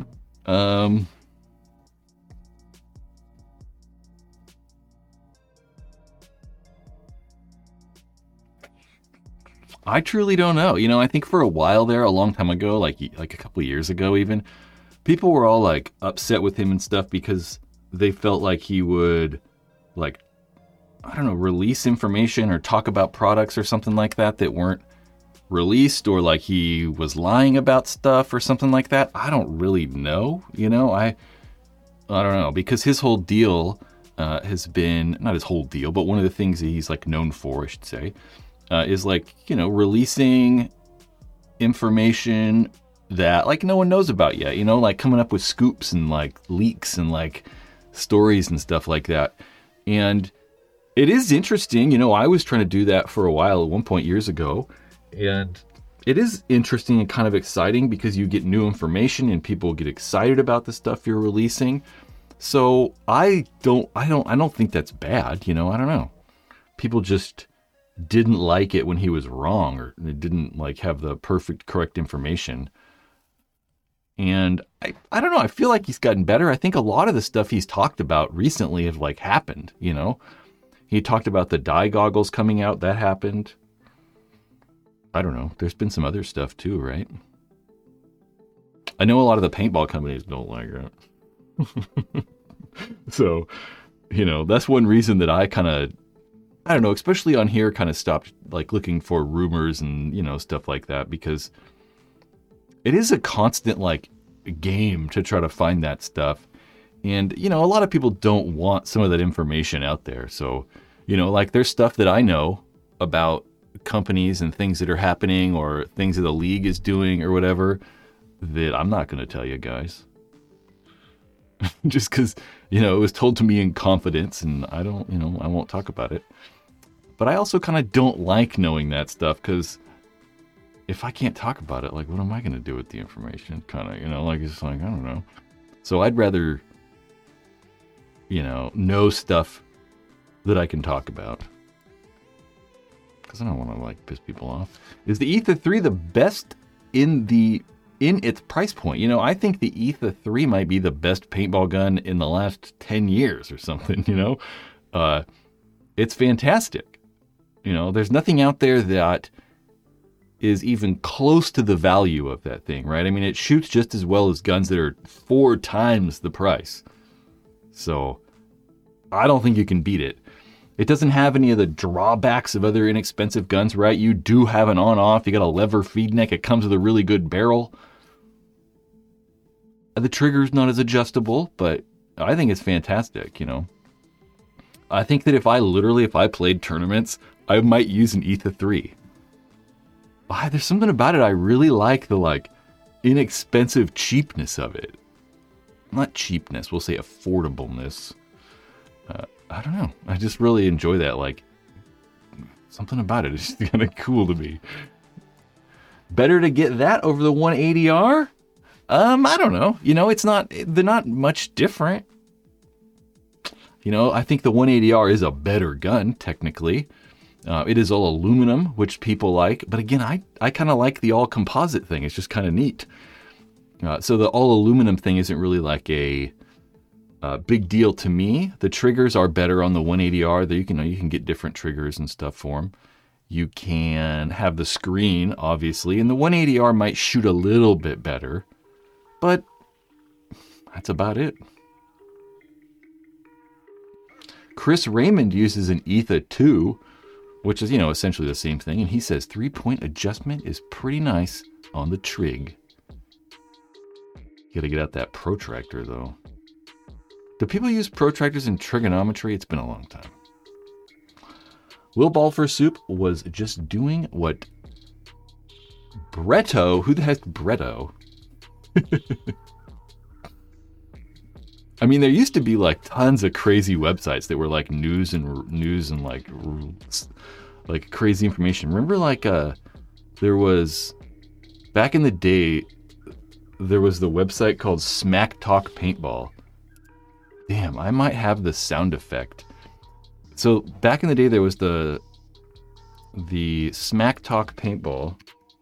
Speaker 1: I truly don't know. You know, I think for a while there, a long time ago, like a couple of years ago even, people were all like upset with him and stuff because they felt like he would like, I don't know, release information or talk about products or something like that that weren't released, or like he was lying about stuff or something like that. I don't really know. You know, I don't know, because his whole deal has been, not his whole deal, but one of the things that he's like known for, I should say, is like, you know, releasing information that like no one knows about yet, you know, like coming up with scoops and like leaks and like stories and stuff like that. And it is interesting, you know, I was trying to do that for a while at one point years ago, and it is interesting and kind of exciting because you get new information and people get excited about the stuff you're releasing. So I don't think that's bad, you know, I don't know. People just didn't like it when he was wrong, or they didn't like have the perfect, correct information. And I don't know, I feel like he's gotten better. I think a lot of the stuff he's talked about recently have like happened, you know. He talked about the dye goggles coming out, that happened. I don't know, there's been some other stuff too, right? I know a lot of the paintball companies don't like it. So, you know, that's one reason that I kind of, I don't know, especially on here, kind of stopped like looking for rumors and, you know, stuff like that, because it is a constant like game to try to find that stuff. And, you know, a lot of people don't want some of that information out there. So, you know, like there's stuff that I know about companies and things that are happening or things that the league is doing or whatever that I'm not going to tell you guys. Just because, you know, it was told to me in confidence and I don't, you know, I won't talk about it. But I also kind of don't like knowing that stuff, because if I can't talk about it, like, what am I going to do with the information? Kind of, you know, like, it's like, I don't know. So I'd rather, you know stuff that I can talk about, because I don't want to, like, piss people off. Is the Ether 3 the best in its price point? You know, I think the Ether 3 might be the best paintball gun in the last 10 years or something, you know? It's fantastic. You know, there's nothing out there that is even close to the value of that thing, right? I mean, it shoots just as well as guns that are 4 times the price. So I don't think you can beat it. It doesn't have any of the drawbacks of other inexpensive guns, right? You do have an on-off. You got a lever feed neck. It comes with a really good barrel. The trigger's not as adjustable, but I think it's fantastic, you know. I think that if I played tournaments, I might use an Ether 3. There's something about it. I really like the like inexpensive cheapness of it. Not cheapness, we'll say affordableness. I don't know. I just really enjoy that. Like, something about it is just kind of cool to me. Better to get that over the 180R? I don't know. You know, they're not much different. You know, I think the 180R is a better gun, technically. It is all aluminum, which people like. But again, I kind of like the all composite thing. It's just kind of neat. So the all aluminum thing isn't really like a big deal to me. The triggers are better on the 180R. You can get different triggers and stuff for them. You can have the screen, obviously, and the 180R might shoot a little bit better. But that's about it. Chris Raymond uses an Ether 2. which is, you know, essentially the same thing. And he says 3-point adjustment is pretty nice on the trig. You gotta get out that protractor, though. Do people use protractors in trigonometry? It's been a long time. Will Balfour Soup was just doing what Bretto, who the heck's Bretto? I mean, there used to be like tons of crazy websites that were like news and like crazy information. Remember, like there was back in the day, there was the website called Smack Talk Paintball. Damn, I might have the sound effect. So back in the day, there was the Smack Talk Paintball.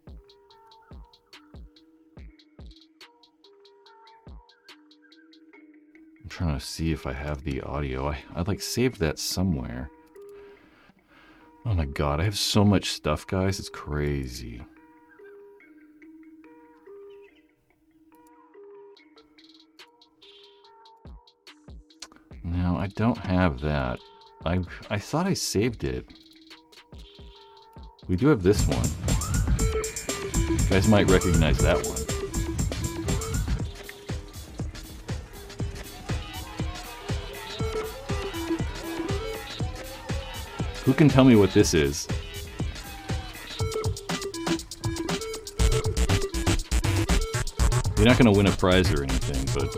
Speaker 1: I'm trying to see if I have the audio. I like saved that somewhere. Oh my god, I have so much stuff, guys. It's crazy. No, I don't have that. I thought I saved it. We do have this one. You guys might recognize that one. Who can tell me what this is? You're not going to win a prize or anything, but...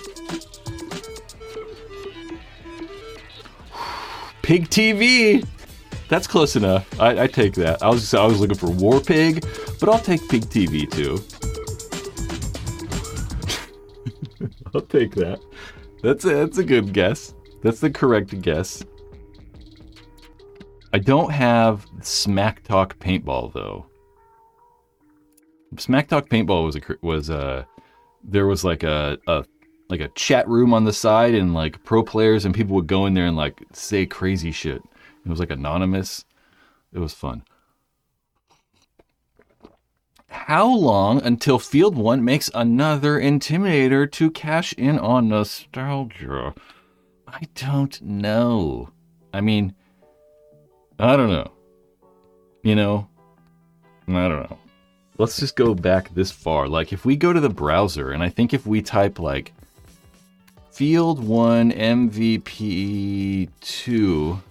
Speaker 1: Pig TV! That's close enough. I take that. I was looking for War Pig, but I'll take Pig TV too. I'll take that. That's a good guess. That's the correct guess. I don't have Smack Talk Paintball though. Smack Talk Paintball there was like a chat room on the side and like pro players and people would go in there and like say crazy shit. It was like anonymous. It was fun. How long until Field 1 makes another Intimidator to cash in on nostalgia? I don't know. I mean, I don't know. You know, I don't know. Let's just go back this far. Like if we go to the browser and I think if we type like Field 1 MVP 2.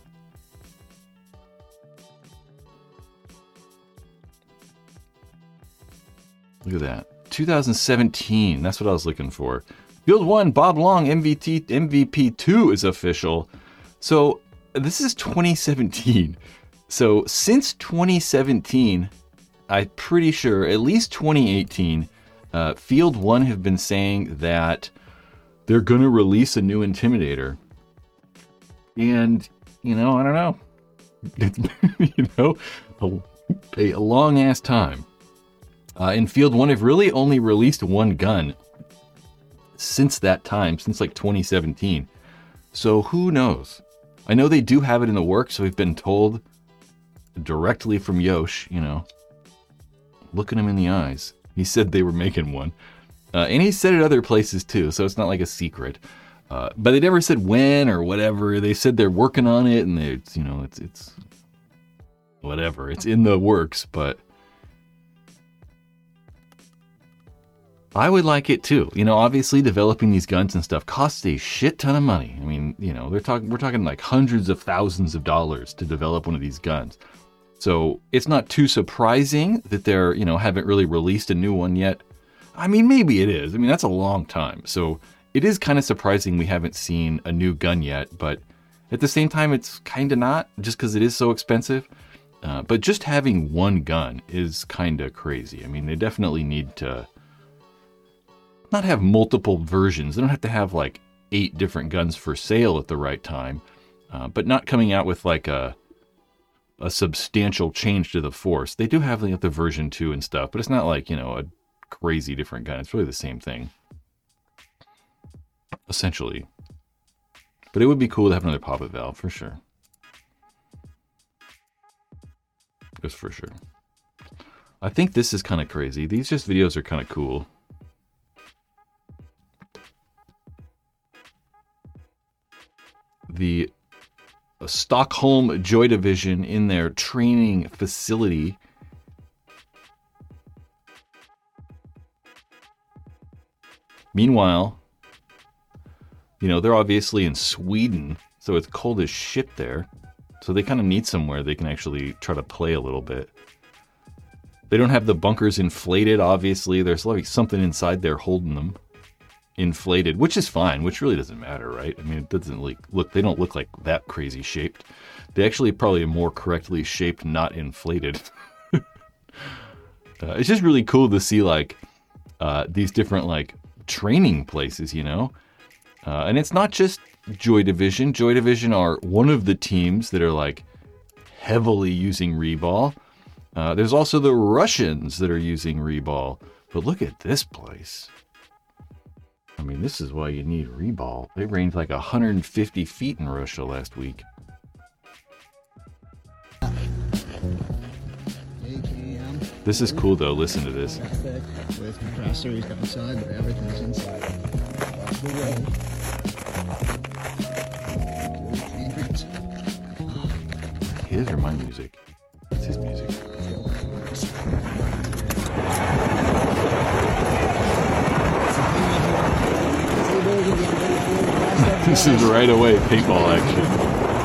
Speaker 1: Look at that. 2017. That's what I was looking for. Field 1 Bob Long MVP 2 is official. So this is 2017. So since 2017, I'm pretty sure, at least 2018, Field 1 have been saying that they're going to release a new Intimidator. And, you know, I don't know. It's, you know, a long-ass time. In Field 1, they've really only released one gun since that time, since like 2017. So who knows? I know they do have it in the works, so we've been told directly from Yosh, you know, looking him in the eyes. He said they were making one. And he said it other places too, so it's not like a secret. But they never said when or whatever. They said they're working on it, and it's, you know, it's whatever. It's in the works, but I would like it too. You know, obviously developing these guns and stuff costs a shit ton of money. I mean, you know, we're talking like hundreds of thousands of dollars to develop one of these guns. So it's not too surprising that they're, you know, haven't really released a new one yet. I mean, maybe it is. I mean, that's a long time. So it is kind of surprising we haven't seen a new gun yet, but at the same time, it's kind of not, just because it is so expensive. But just having one gun is kind of crazy. I mean, they definitely need to not have multiple versions. They don't have to have like 8 different guns for sale at the right time, but not coming out with like a substantial change to the Force. They do have like the version 2 and stuff, but it's not like, you know, a crazy different gun. It's really the same thing, essentially. But it would be cool to have another pop-up valve for sure. Just for sure. I think this is kind of crazy. These just videos are kind of cool. The Stockholm Joy Division in their training facility. Meanwhile, they're obviously in Sweden, so it's cold as shit there. So they kind of need somewhere they can actually try to play a little bit. They don't have the bunkers inflated, obviously. There's like something inside there holding them inflated, which is fine, which really doesn't matter, right? I mean, it doesn't they don't look like that crazy shaped. They actually probably are more correctly shaped, not inflated. It's just really cool to see these different training places, and it's not just Joy Division. Joy Division are one of the teams that are heavily using Reball. There's also the Russians that are using Reball. But look at this place. I mean, this is why you need Reball. They ranged 150 feet in Russia last week. This is cool though. Listen to this.
Speaker 2: With compressors outside, but everything's inside.
Speaker 1: His or my music? It's his music. This is right away paintball action.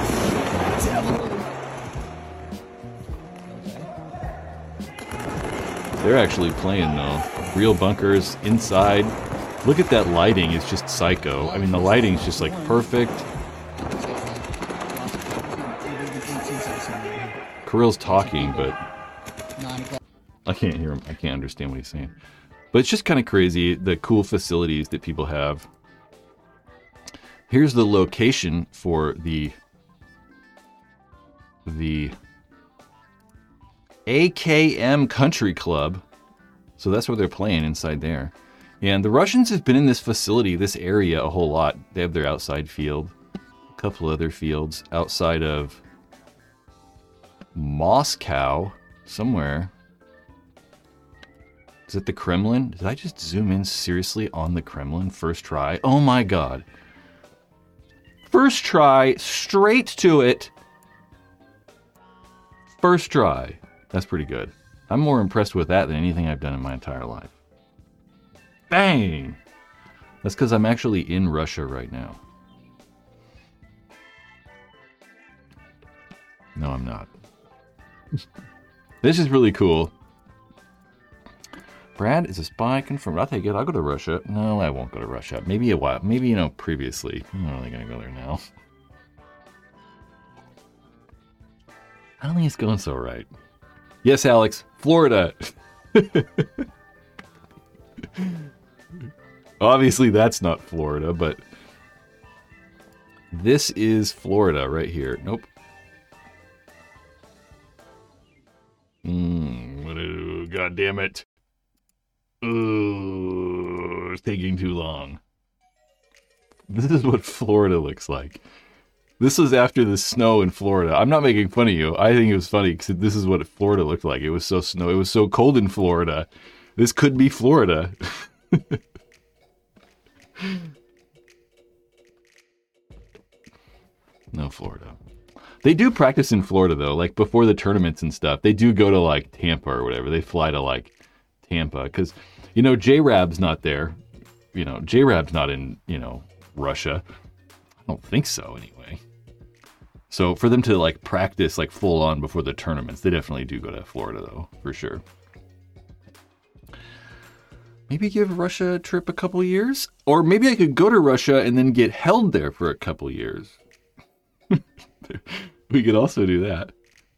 Speaker 1: They're actually playing though. Real bunkers inside. Look at that lighting, it's just psycho. I mean, the lighting's just perfect. Kirill's talking, but I can't hear him. I can't understand what he's saying. But it's just kind of crazy, the cool facilities that people have. Here's the location for the AKM Country Club. So that's where they're playing, inside there. And the Russians have been in this facility, this area, a whole lot. They have their outside field, a couple other fields outside of Moscow, somewhere. Is it the Kremlin? Did I just zoom in seriously on the Kremlin? First try. Oh my god. First try, straight to it. First try. That's pretty good. I'm more impressed with that than anything I've done in my entire life. Bang! That's because I'm actually in Russia right now. No, I'm not. This is really cool. Brad is a spy confirmed. I'll take it. I'll go to Russia. No, I won't go to Russia. Maybe a while. Maybe, previously. I'm not really going to go there now. I don't think it's going so right. Yes, Alex. Florida. Obviously, that's not Florida, but this is Florida right here. Nope. God damn it. Ooh, it's taking too long. This is what Florida looks like. This was after the snow in Florida. I'm not making fun of you. I think it was funny because this is what Florida looked like. It was so snow. It was so cold in Florida. This could be Florida. No, Florida. They do practice in Florida though. Before the tournaments and stuff, they do go to Tampa or whatever. They fly to Tampa because J-Rab's not there. J-Rab's not in Russia. I don't think so anyway. So for them to practice full on before the tournaments, they definitely do go to Florida though, for sure. Maybe give Russia a trip a couple years? Or maybe I could go to Russia and then get held there for a couple years. We could also do that.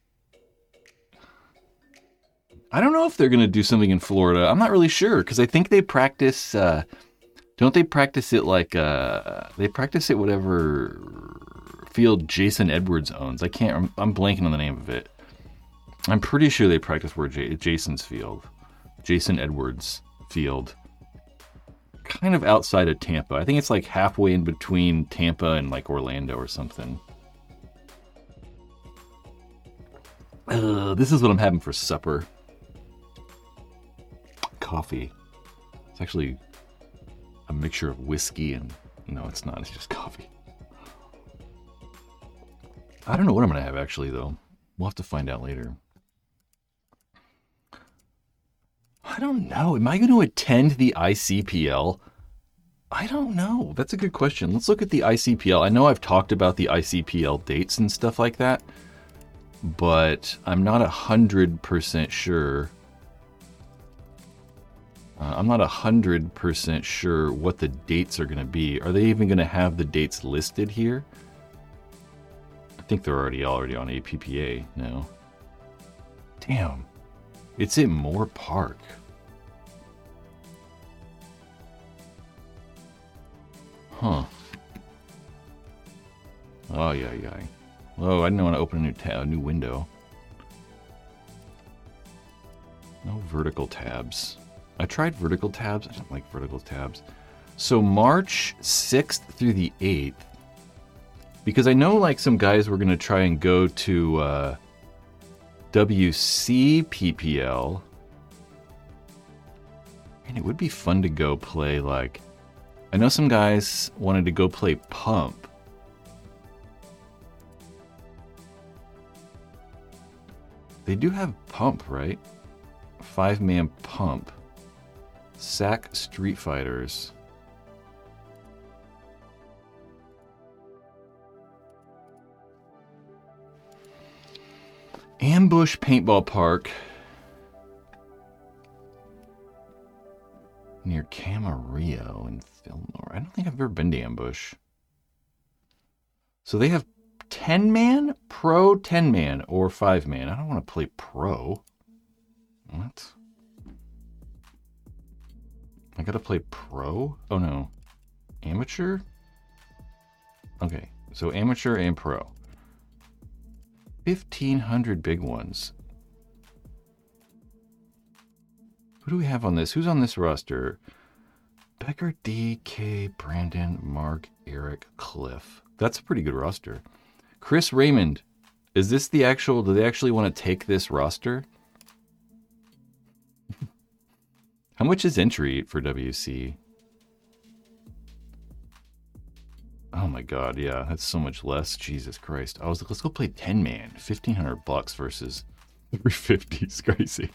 Speaker 1: I don't know if they're going to do something in Florida. I'm not really sure because I think they practice... don't they practice it they practice it whatever field Jason Edwards owns. I'm blanking on the name of it. I'm pretty sure they practice where Jason's field. Jason Edwards field. Kind of outside of Tampa. I think it's halfway in between Tampa and Orlando or something. This is what I'm having for supper. Coffee. It's actually a mixture of whiskey and... No, it's not. It's just coffee. I don't know what I'm going to have, actually, though. We'll have to find out later. I don't know. Am I going to attend the ICPL? I don't know. That's a good question. Let's look at the ICPL. I know I've talked about the ICPL dates and stuff like that, but I'm not 100% sure. I'm not 100% sure what the dates are going to be. Are they even going to have the dates listed here? I think they're already on APPA now. Damn. It's at Moore Park. Huh. Oh, yeah. Oh, I didn't want to open a new window. No vertical tabs. I tried vertical tabs. I don't like vertical tabs. So March 6th through the 8th. Because I know like some guys were going to try and go to WCPPL. And it would be fun to go play like... I know some guys wanted to go play Pump. They do have Pump, right? 5-man Pump. SAC Street Fighters. Ambush Paintball Park. Near Camarillo and Fillmore. I don't think I've ever been to Ambush. So they have 10-man, pro 10-man, or 5-man. I don't want to play pro. What? I gotta play pro? Oh no. Amateur? Okay, so amateur and pro. 1,500 big ones. Who do we have on this? Who's on this roster? Becker, DK, Brandon, Mark, Eric, Cliff. That's a pretty good roster. Chris Raymond. Is this the actual... Do they actually want to take this roster? How much is entry for WC? Oh my god, yeah. That's so much less. Jesus Christ. I was like, let's go play 10-man. $1,500 versus 350. It's crazy.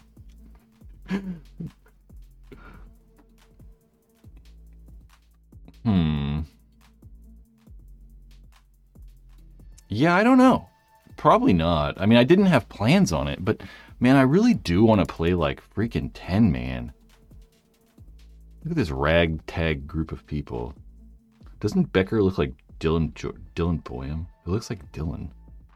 Speaker 1: Yeah, I don't know. Probably not. I mean, I didn't have plans on it, but man, I really do want to play like freaking 10-man. Look at this ragtag group of people. Doesn't Becker look like Dylan Boyum? It looks like Dylan.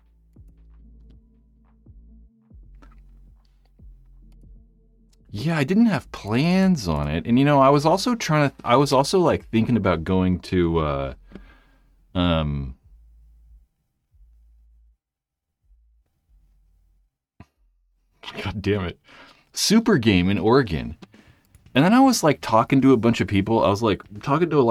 Speaker 1: Yeah, I didn't have plans on it. And, you know, I was also like thinking about going to, God damn it. Super Game in Oregon. And then I was like talking to a bunch of people. I was like talking to a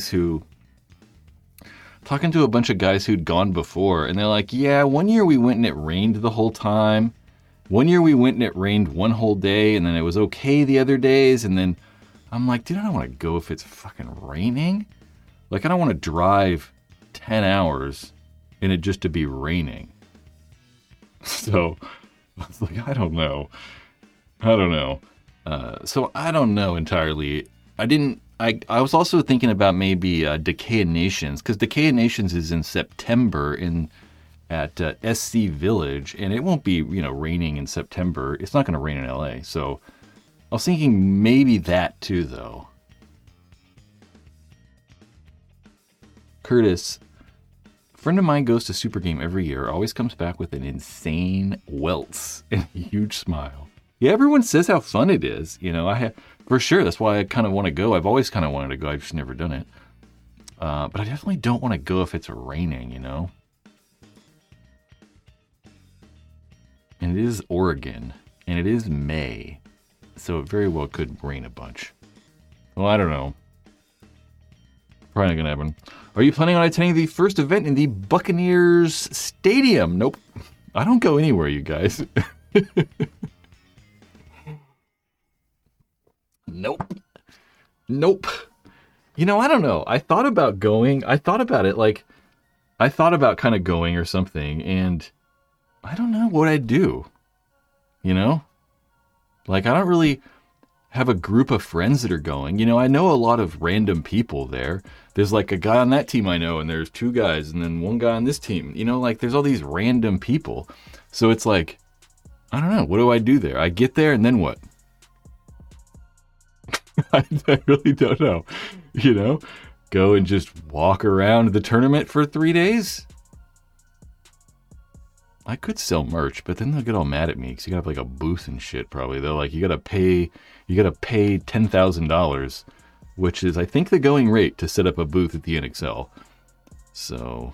Speaker 1: bunch of guys who'd gone before. And they're like, yeah, one year we went and it rained the whole time. One year we went and it rained one whole day, and then it was okay the other days. And then I'm like, dude, I don't want to go if it's fucking raining. Like, I don't want to drive 10 hours in it just to be raining. So I was like, I don't know. So I don't know entirely. I was also thinking about maybe Decay of Nations, because Decay of Nations is in September at SC Village, and it won't be, raining in September. It's not going to rain in LA. So I was thinking maybe that too, though. Curtis, a friend of mine goes to Super Game every year, always comes back with an insane welts and a huge smile. Yeah, everyone says how fun it is. For sure. That's why I kind of want to go. I've always kind of wanted to go. I've just never done it. But I definitely don't want to go if it's raining, And it is Oregon, and it is May, so it very well could rain a bunch. Well, I don't know. Probably not gonna happen. Are you planning on attending the first event in the Buccaneers Stadium? Nope. I don't go anywhere, you guys. Nope. I don't know. I thought about going. I thought about it, like, I thought about kind of going or something, and I don't know what I'd do. You know? Like, I don't really have a group of friends that are going. You know, I know a lot of random people there. There's like a guy on that team I know, and there's two guys, and then one guy on this team. You know, like there's all these random people. So it's like, I don't know. What do I do there? I get there, and then what? I really don't know. You know? Go and just walk around the tournament for 3 days? I could sell merch, but then they'll get all mad at me because you got to have like a booth and shit. Probably they're like, you got to pay $10,000, which is I think the going rate to set up a booth at the NXL. So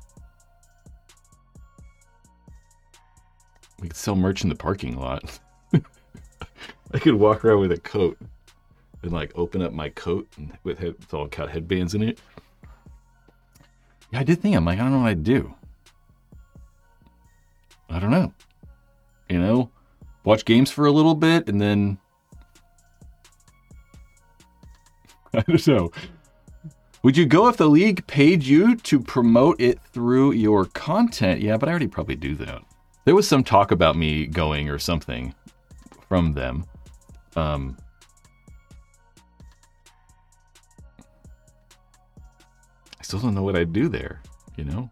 Speaker 1: we could sell merch in the parking lot. I could walk around with a coat and like open up my coat and with all got headbands in it. Yeah, I did think I'm like, I don't know what I'd do. I don't know. You know, watch games for a little bit and then I don't know. Would you go if the league paid you to promote it through your content? Yeah, but I already probably do that. There was some talk about me going or something from them. I still don't know what I'd do there, you know?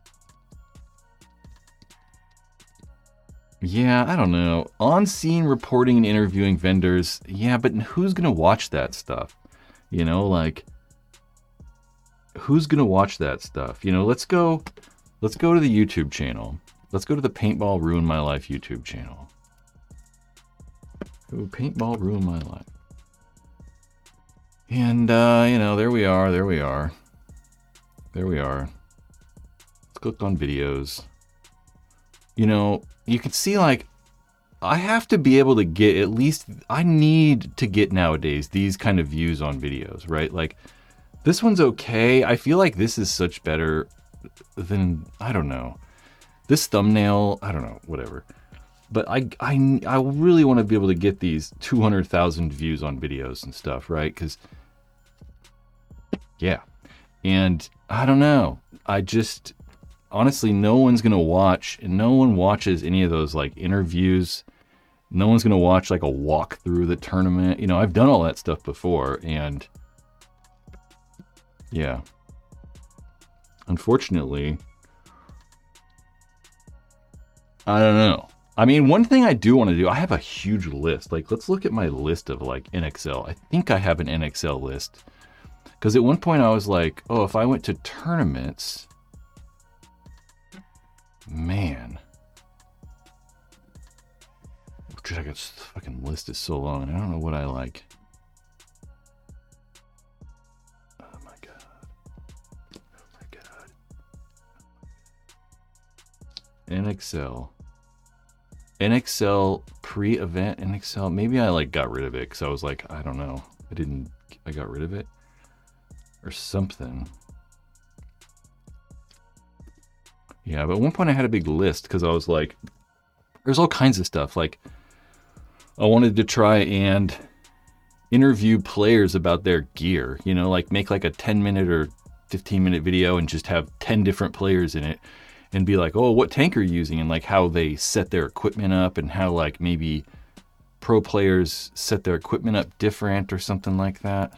Speaker 1: Yeah, I don't know. On-scene reporting and interviewing vendors. Yeah, but who's going to watch that stuff? You know, like, who's going to watch that stuff? You know, let's go to the YouTube channel. Let's go to the Paintball Ruin My Life YouTube channel. Ooh, Paintball Ruin My Life. And, you know, there we are. Let's click on videos. You know, you can see, like, I have to be able to get at least, I need to get nowadays these kind of views on videos, right? Like, this one's okay. I feel like this is such better than, I don't know. This thumbnail, I don't know, whatever. But I really want to be able to get these 200,000 views on videos and stuff, right? Because, yeah. And I don't know. I just, honestly, no one's going to watch, and no one watches any of those, like, interviews. No one's going to watch, like, a walk through the tournament. You know, I've done all that stuff before, and, yeah. Unfortunately, I don't know. I mean, one thing I do want to do, I have a huge list. Like, let's look at my list of, like, NXL. I think I have an NXL list. Because at one point I was like, oh, if I went to tournaments, man. Dude, I got this fucking list is so long, and I don't know what I like. Oh my god. Oh my god. NXL. NXL pre-event NXL. Maybe I like got rid of it because I was like, I don't know. I got rid of it or something. Yeah, but at one point I had a big list because I was like, there's all kinds of stuff. Like, I wanted to try and interview players about their gear, you know, like make like a 10-minute or 15-minute video and just have 10 different players in it and be like, oh, what tank are you using? And like how they set their equipment up and how like maybe pro players set their equipment up different or something like that.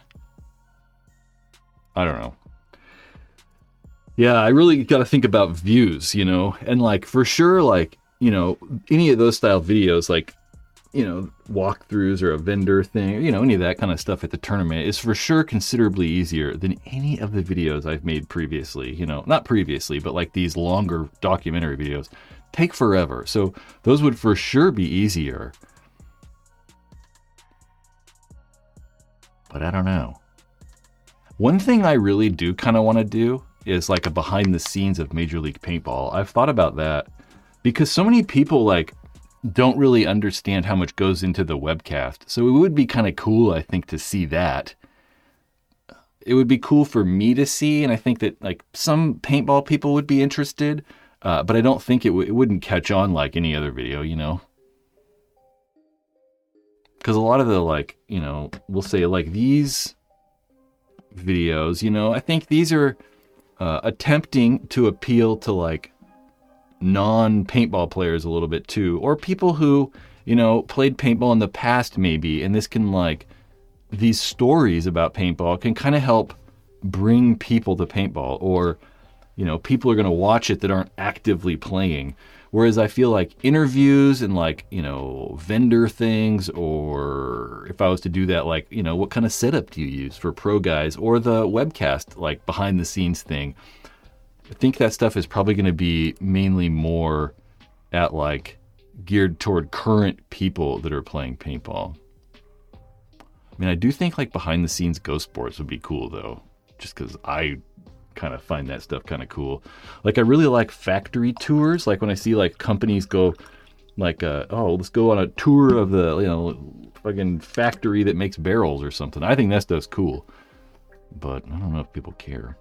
Speaker 1: I don't know. Yeah, I really got to think about views, you know, and like for sure, like, you know, any of those style videos, like, you know, walkthroughs or a vendor thing, you know, any of that kind of stuff at the tournament is for sure considerably easier than any of the videos I've made previously, you know, not previously, but like these longer documentary videos take forever. So those would for sure be easier. But I don't know. One thing I really do kind of want to do is like a behind the scenes of Major League Paintball. I've thought about that because so many people like don't really understand how much goes into the webcast. So it would be kind of cool, I think, to see that. It would be cool for me to see, and I think that like some paintball people would be interested, but I don't think it wouldn't catch on like any other video, you know? Because a lot of the like, you know, we'll say like these videos, you know, I think these are attempting to appeal to like non-paintball players a little bit too, or people who, you know, played paintball in the past maybe, and this can like, these stories about paintball can kind of help bring people to paintball, or, you know, people are going to watch it that aren't actively playing. Whereas I feel like interviews and like, you know, vendor things, or if I was to do that, like, you know, what kind of setup do you use for pro guys, or the webcast, like behind the scenes thing. I think that stuff is probably going to be mainly more at like geared toward current people that are playing paintball. I mean, I do think like behind the scenes ghost sports would be cool though, just because I kind of find that stuff kind of cool. Like I really like factory tours. Like when I see like companies go like, oh, let's go on a tour of the, you know, fucking factory that makes barrels or something. I think that stuff's cool, but I don't know if people care.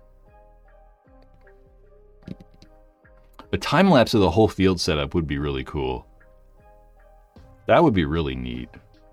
Speaker 1: A time lapse of the whole field setup would be really cool. That would be really neat.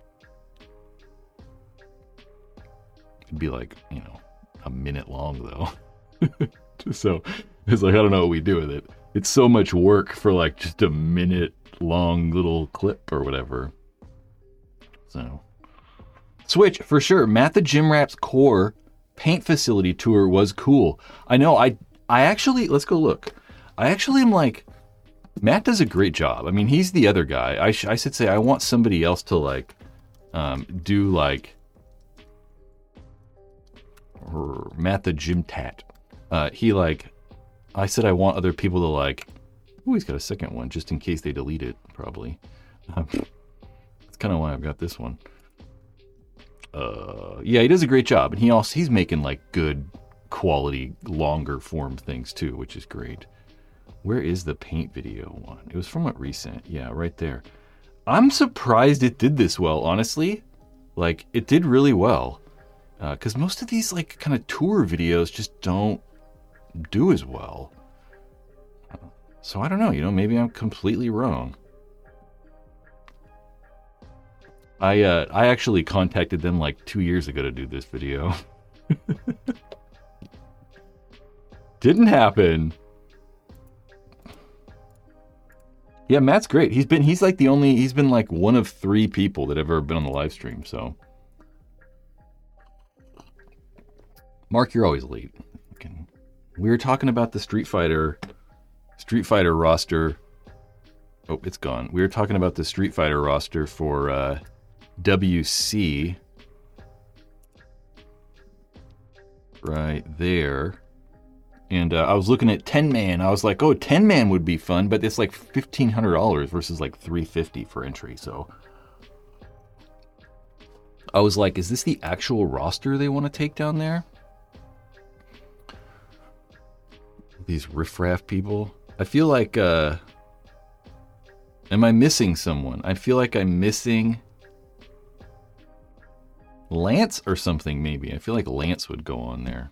Speaker 1: It'd be like, you know, a minute long though. So it's like, I don't know what we do with it. It's so much work for like just a minute long little clip or whatever. So Switch for sure. Matt the Gym Rat's core paint facility tour was cool. I know. I actually, let's go look. I actually am like, Matt does a great job. I mean, he's the other guy. I should say I want somebody else to like do like Matt the Gym Tat. He like, I said I want other people to like, ooh, he's got a second one just in case they delete it, probably. That's kind of why I've got this one. Yeah, he does a great job. And he's making like good quality, longer form things too, which is great. Where is the paint video one? It was from what recent? Yeah, right there. I'm surprised it did this well, honestly. Like, it did really well. Because most of these, like, kind of tour videos just don't do as well. So I don't know, you know, maybe I'm completely wrong. I actually contacted them like 2 years ago to do this video. Didn't happen. Yeah, Matt's great. He's been like one of 3 people that have ever been on the live stream, so. Mark, you're always late. We were talking about the Street Fighter roster. Oh, it's gone. We were talking about the Street Fighter roster for WC. Right there. And I was looking at 10-man. I was like, oh, 10-man would be fun, but it's like $1,500 versus like $350 for entry. So I was like, is this the actual roster they want to take down there? These riffraff people. I feel like, am I missing someone? I feel like I'm missing Lance or something, maybe. I feel like Lance would go on there.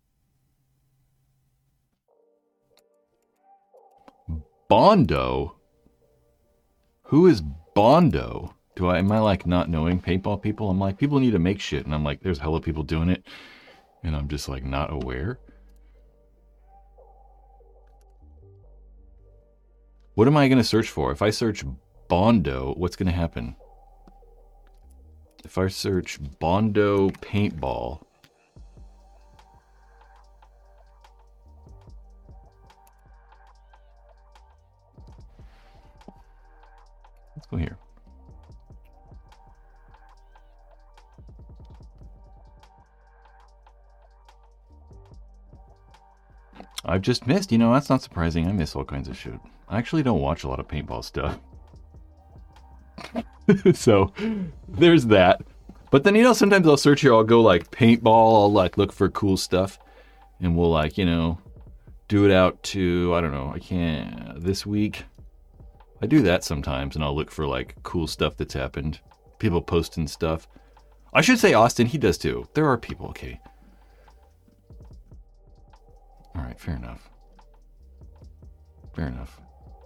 Speaker 1: Bondo? Who is Bondo? Am I like not knowing paintball people? I'm like, people need to make shit. And I'm like, there's hella people doing it. And I'm just like not aware. What am I going to search for? If I search Bondo, what's going to happen? If I search Bondo paintball. Let's go here. I've just missed, you know, that's not surprising. I miss all kinds of shit. I actually don't watch a lot of paintball stuff. So there's that. But then, you know, sometimes I'll search here, I'll go like paintball, I'll like look for cool stuff. And we'll like, you know, do it out to, I don't know, I can't, this week. I do that sometimes, and I'll look for like cool stuff that's happened. People posting stuff. I should say Austin, he does too. There are people, okay. All right, fair enough. Fair enough.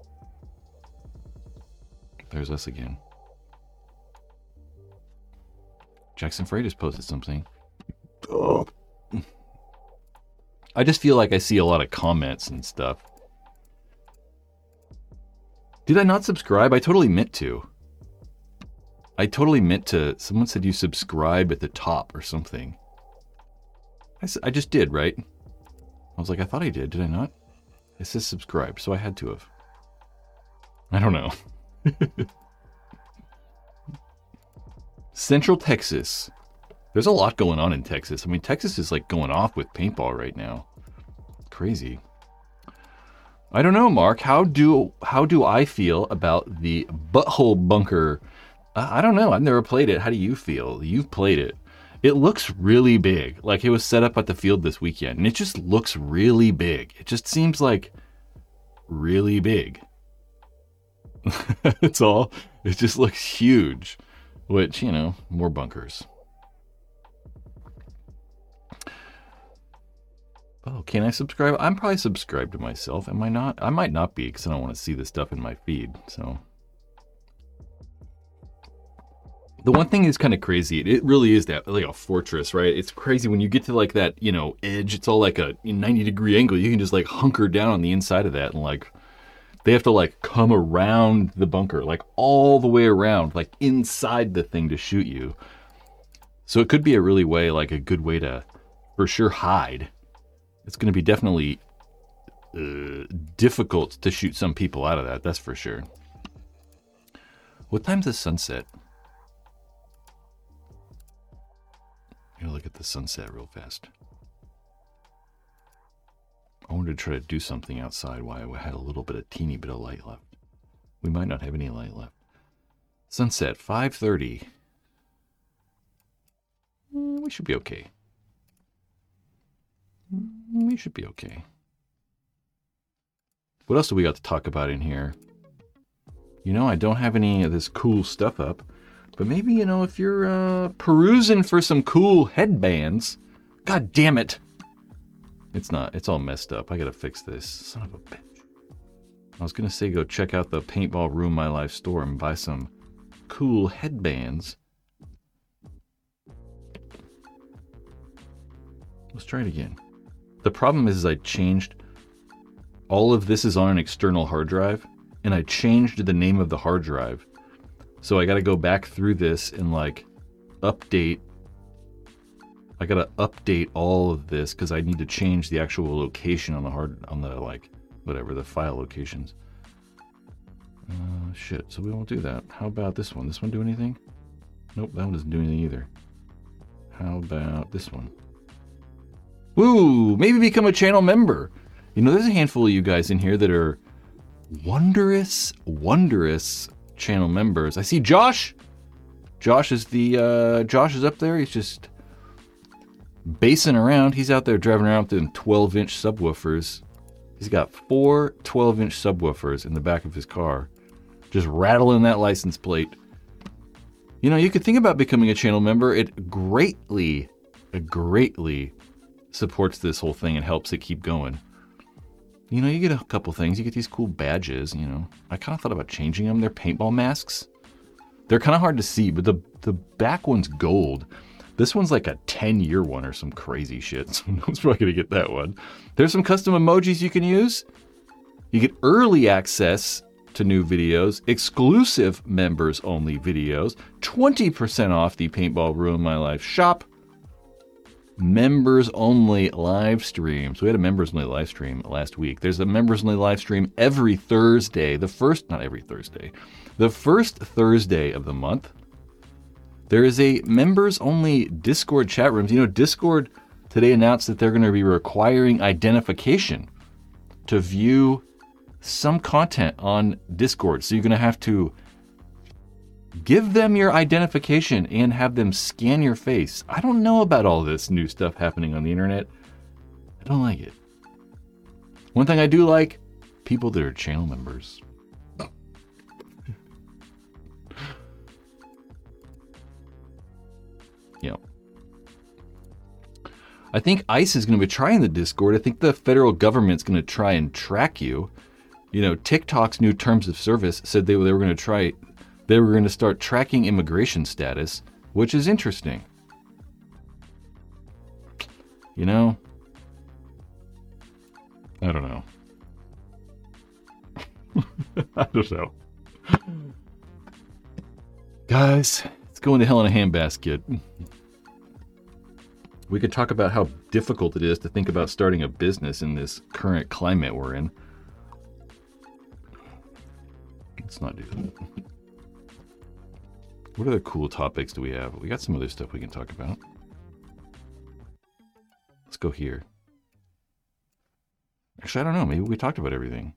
Speaker 1: There's us again. Jackson Freitas posted something. Oh. I just feel like I see a lot of comments and stuff. Did I not subscribe? I totally meant to. Someone said you subscribe at the top or something. I just did, right? I was like, I thought I did. Did I not? It says subscribe, so I had to have. I don't know. Central Texas. There's a lot going on in Texas. I mean, Texas is like going off with paintball right now. Crazy. I don't know, Mark. How do I feel about the Butthole Bunker? I don't know. I've never played it. How do you feel? You've played it. It looks really big. Like it was set up at the field this weekend, and it just looks really big. It just seems like really big. That's all. It just looks huge, which, more bunkers. Oh, can I subscribe? I'm probably subscribed to myself. Am I not? I might not be because I don't want to see this stuff in my feed. So the one thing is kind of crazy. It really is that like a fortress, right? It's crazy when you get to like that, edge. It's all like a 90-degree angle. You can just like hunker down on the inside of that, and like they have to like come around the bunker, like all the way around, like inside the thing to shoot you. So it could be a good way to, for sure, hide. It's going to be definitely difficult to shoot some people out of that. That's for sure. What time's the sunset? I'm going to look at the sunset real fast. I wanted to try to do something outside while I had a teeny bit of light left. We might not have any light left. Sunset, 5:30. We should be okay. We should be okay. What else do we got to talk about in here? I don't have any of this cool stuff up. But maybe, if you're perusing for some cool headbands. God damn it. It's not. It's all messed up. I gotta fix this. Son of a bitch. I was gonna say go check out the Paintball Ruin My Life store and buy some cool headbands. Let's try it again. The problem is I changed, all of this is on an external hard drive, and I changed the name of the hard drive. So I got to go back through this and like update. I got to update all of this because I need to change the actual location on the file locations. Shit, so we won't do that. How about this one? This one do anything? Nope, that one doesn't do anything either. How about this one? Woo! Maybe become a channel member. There's a handful of you guys in here that are wondrous channel members. I see Josh. Josh is up there. He's just basing around. He's out there driving around with them 12-inch subwoofers. He's got 4 12-inch subwoofers in the back of his car, just rattling that license plate. You could think about becoming a channel member. It greatly supports this whole thing and helps it keep going. You get a couple things. You get these cool badges, I kind of thought about changing them. They're paintball masks. They're kind of hard to see, but the back one's gold. This one's like a 10-year one or some crazy shit. So no one's probably going to get that one. There's some custom emojis you can use. You get early access to new videos, exclusive members-only videos, 20% off the Paintball Ruin My Life shop, members-only live stream. So we had a members-only live stream last week. There's a members-only live stream every Thursday. The first Thursday of the month. There is a members-only Discord chat rooms. Discord today announced that they're going to be requiring identification to view some content on Discord. So you're going to have to give them your identification and have them scan your face. I don't know about all this new stuff happening on the internet. I don't like it. One thing I do like, people that are channel members. Yeah. I think ICE is going to be trying the Discord. I think the federal government's going to try and track you. TikTok's new terms of service said they were going to start tracking immigration status, which is interesting. I don't know. I don't know. Guys, it's going to hell in a handbasket. We could talk about how difficult it is to think about starting a business in this current climate we're in. Let's not do that. What other cool topics do we have? We got some other stuff we can talk about. Let's go here. Actually, I don't know. Maybe we talked about everything.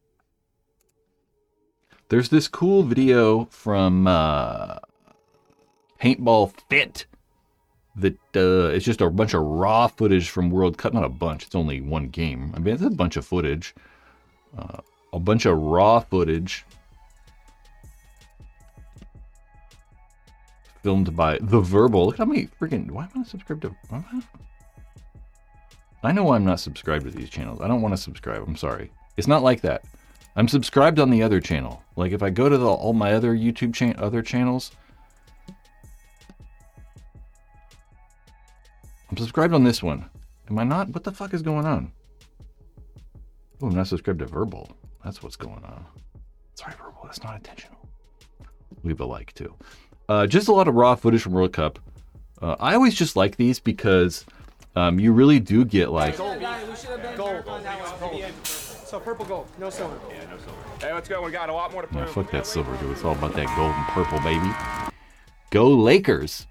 Speaker 1: There's this cool video from Paintball Fit that it's just a bunch of raw footage from World Cup. Not a bunch. It's only one game. I mean, it's a bunch of footage. A bunch of raw footage filmed by The Verbal. Look at how many freaking... Why am I not subscribed to... I know I'm not subscribed to these channels. I don't want to subscribe. I'm sorry. It's not like that. I'm subscribed on the other channel. Like if I go to all my other YouTube other channels, I'm subscribed on this one. Am I not? What the fuck is going on? Oh, I'm not subscribed to Verbal. That's what's going on. Sorry, Verbal. That's not intentional. Leave a like too. Just a lot of raw footage from World Cup. I always just like these because you really do get like...
Speaker 3: Gold. So purple gold, no silver. Yeah, no silver. Hey, let's go. We got a lot more to prove.
Speaker 1: No, fuck that silver, dude. It's all about that gold and purple, baby. Go Lakers.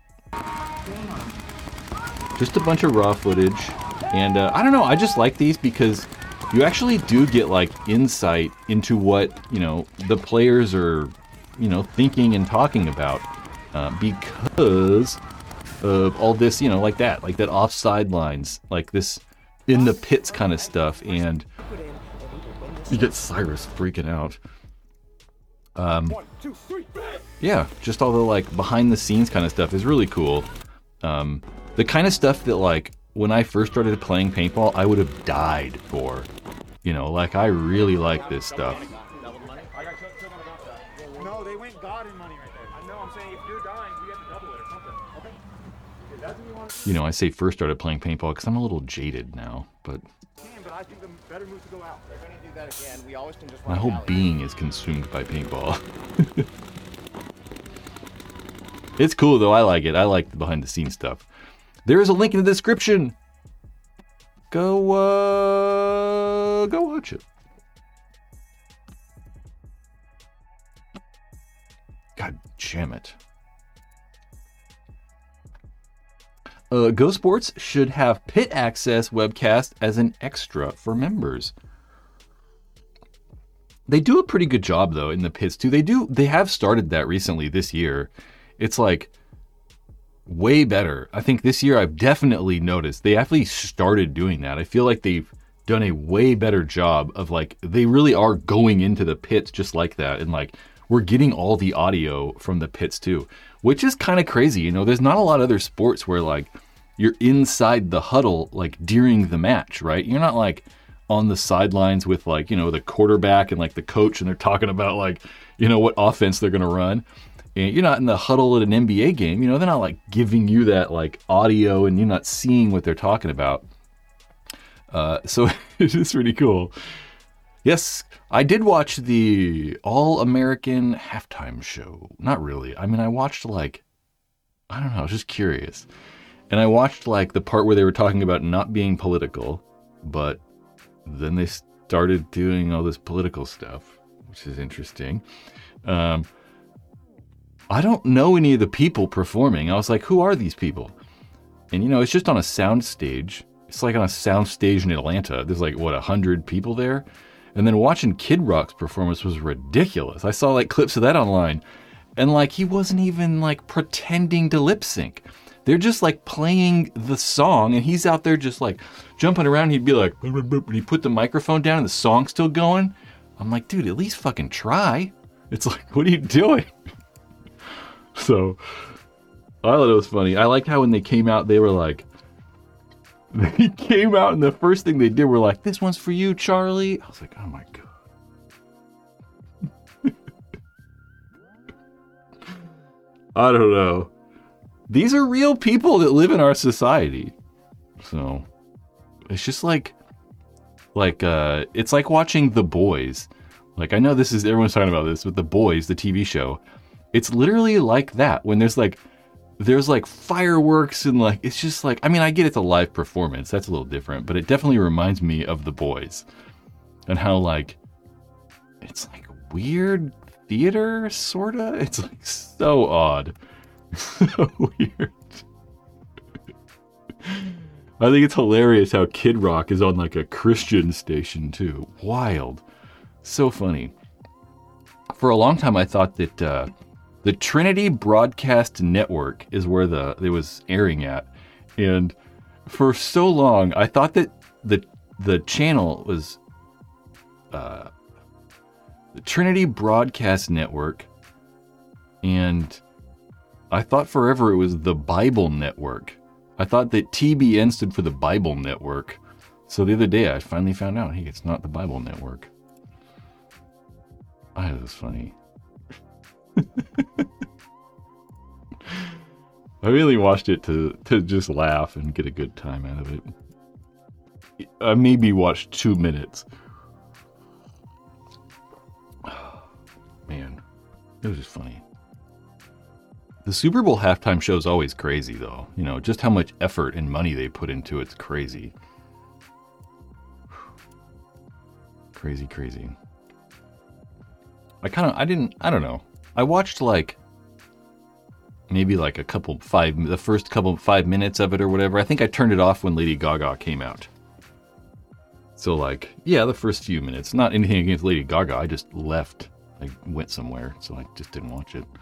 Speaker 1: Just a bunch of raw footage. And I don't know, I just like these because you actually do get like insight into what, you know, the players are, you know, thinking and talking about because of all this, you know, like that offside lines, like this in the pits kind of stuff. And you get Cyrus freaking out. Yeah, just all the like behind the scenes kind of stuff is really cool. The kind of stuff that like when I first started playing paintball, I would have died for. You know, like I really like this stuff.
Speaker 3: No, they went God and money right there. I know, I'm saying if you're dying, we have to double it or something. Okay. That's what you want.
Speaker 1: You know, I say first started playing paintball because I'm a little jaded now, but
Speaker 3: But I think the better move to go out. They're gonna do that again. We always can just
Speaker 1: my whole being is consumed by paintball. It's cool though. I like it. I like the behind the scenes stuff. There is a link in the description. Go watch it. God damn it. Go Sports should have pit access webcast as an extra for members. They do a pretty good job though in the pits too. They have started that recently this year. It's like way better. I think this year I've definitely noticed they actually started doing that. I feel like they've done a way better job of like, they really are going into the pits just like that. And like, we're getting all the audio from the pits too, which is kind of crazy. You know, there's not a lot of other sports where like you're inside the huddle, like during the match, right? You're not like on the sidelines with like, you know, the quarterback and like the coach and they're talking about like, you know, what offense they're going to run. And you're not in the huddle at an NBA game. You know, they're not like giving you that like audio and you're not seeing what they're talking about. So it is pretty cool. Yes, I did watch the All-American halftime show. Not really. I mean, I watched like, I don't know, I was just curious. And I watched like the part where they were talking about not being political, but then they started doing all this political stuff, which is interesting. I don't know any of the people performing. I was like, who are these people? And, you know, it's just on a sound stage. It's like on a sound stage in Atlanta. There's like, what, 100 people there? And then watching Kid Rock's performance was ridiculous. I saw like clips of that online. And like, he wasn't even like pretending to lip sync. They're just like playing the song and he's out there just like jumping around. He'd be like, and he put the microphone down and the song's still going. I'm like, dude, at least fucking try. It's like, what are you doing? So I thought it was funny. I liked how when they came out, they were like, they came out and the first thing they did were like, this one's for you, Charlie. I was like, oh my God. I don't know. These are real people that live in our society. So it's just like, Like, it's like watching The Boys. Like, I know everyone's talking about this, but The Boys, the TV show, it's literally like that. When there's like fireworks and like, it's just like, I mean, I get it's a live performance. That's a little different, but it definitely reminds me of The Boys and how like, it's like weird theater, sorta. It's like so odd. So weird. I think it's hilarious how Kid Rock is on like a Christian station too. Wild. So funny. For a long time I thought that the Trinity Broadcast Network is where it was airing at. And for so long I thought that the channel was the Trinity Broadcast Network, and I thought forever it was the Bible Network. I thought that TBN stood for the Bible Network. So the other day I finally found out, hey, it's not the Bible Network. That was funny. I really watched it to just laugh and get a good time out of it. I maybe watched 2 minutes. Man, it was just funny. The Super Bowl halftime show is always crazy, though. You know, just how much effort and money they put into it's crazy. Crazy, crazy. I don't know. I watched like, maybe like the first couple 5 minutes of it or whatever. I think I turned it off when Lady Gaga came out. So like, yeah, the first few minutes. Not anything against Lady Gaga. I just left. I went somewhere, so I just didn't watch it.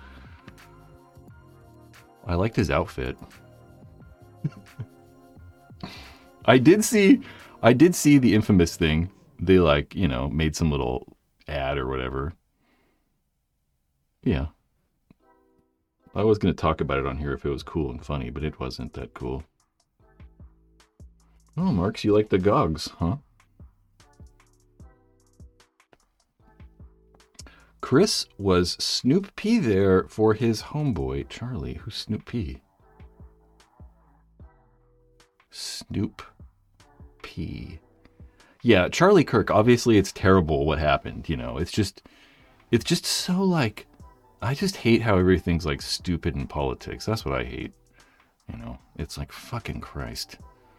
Speaker 1: I liked his outfit. I did see the infamous thing. They like, you know, made some little ad or whatever. Yeah. I was going to talk about it on here if it was cool and funny, but it wasn't that cool. Oh, Marks, you like the Gogs, huh? Chris was Snoop P there for his homeboy, Charlie. Who's Snoop P? Snoop P. Yeah, Charlie Kirk, obviously it's terrible what happened, you know. It's just so like, I just hate how everything's like stupid in politics. That's what I hate. You know, it's like fucking Christ.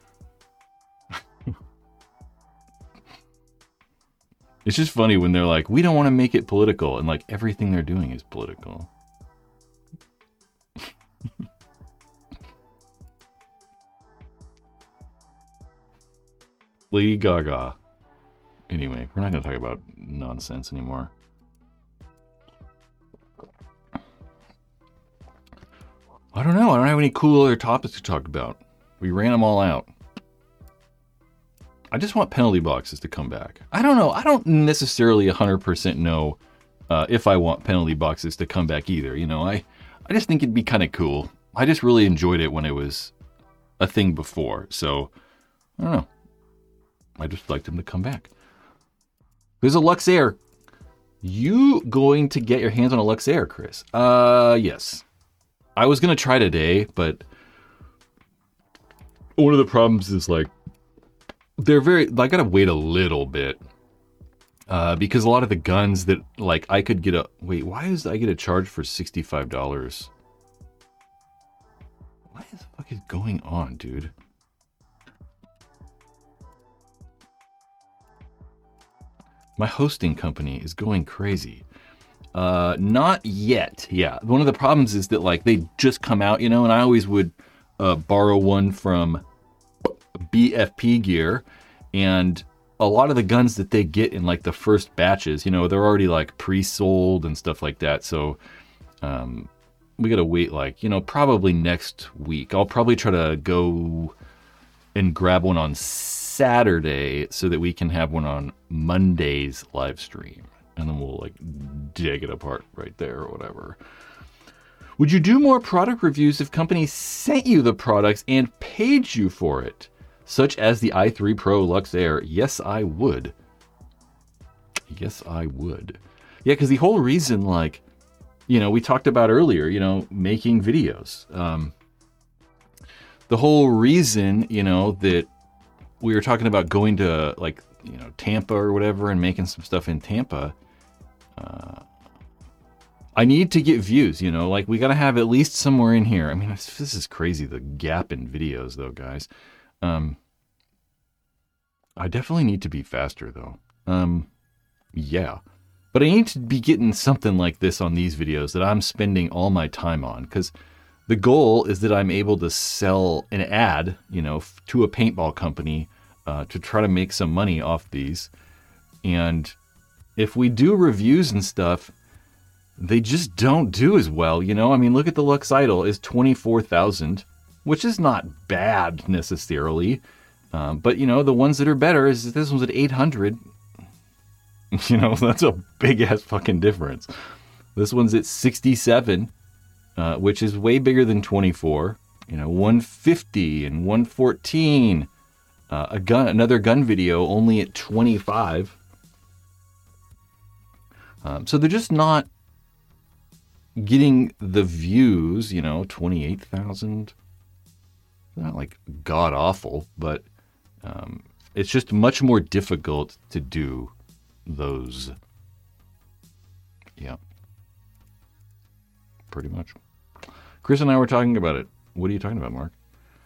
Speaker 1: It's just funny when they're like, we don't want to make it political, and like everything they're doing is political. Lady Gaga. Anyway, we're not going to talk about nonsense anymore. I don't know. I don't have any cool other topics to talk about. We ran them all out. I just want penalty boxes to come back. I don't know. I don't necessarily 100% know if I want penalty boxes to come back either. You know, I just think it'd be kind of cool. I just really enjoyed it when it was a thing before. So, I don't know. I just liked them to come back. There's a Luxair. You going to get your hands on a Luxair, Chris? Yes. I was going to try today, but one of the problems is like, I gotta wait a little bit. Because a lot of the guns that, like, I could get why is I get a charge for $65? What the fuck is going on, dude? My hosting company is going crazy. Not yet. Yeah. One of the problems is that, like, they just come out, you know, and I always would borrow one from BFP Gear, and a lot of the guns that they get in like the first batches, you know, they're already like pre-sold and stuff like that. So we gotta wait, like, you know, probably next week. I'll probably try to go and grab one on Saturday so that we can have one on Monday's live stream, and then we'll like dig it apart right there or whatever. Would you do more product reviews if companies sent you the products and paid you for it? Such as the i3 Pro Luxair. Yes, I would. Yes, I would. Yeah, because the whole reason, like, you know, we talked about earlier, you know, making videos. The whole reason, you know, that we were talking about going to, like, Tampa or whatever and making some stuff in Tampa, I need to get views, like we got to have at least somewhere in here. I mean, this is crazy, the gap in videos though, guys. I definitely need to be faster though. Yeah, but I need to be getting something like this on these videos that I'm spending all my time on, because the goal is that I'm able to sell an ad, to a paintball company to try to make some money off these. And if we do reviews and stuff, they just don't do as well, I mean, look at the Lux Idol is 24,000, which is not bad necessarily. But, the ones that are better is this one's at 800. That's a big-ass fucking difference. This one's at 67, which is way bigger than 24. 150 and 114. Another gun video only at 25. So they're just not getting the views, 28,000. Not like god awful, but it's just much more difficult to do those. Yeah. Pretty much. Chris and I were talking about it. What are you talking about, Mark?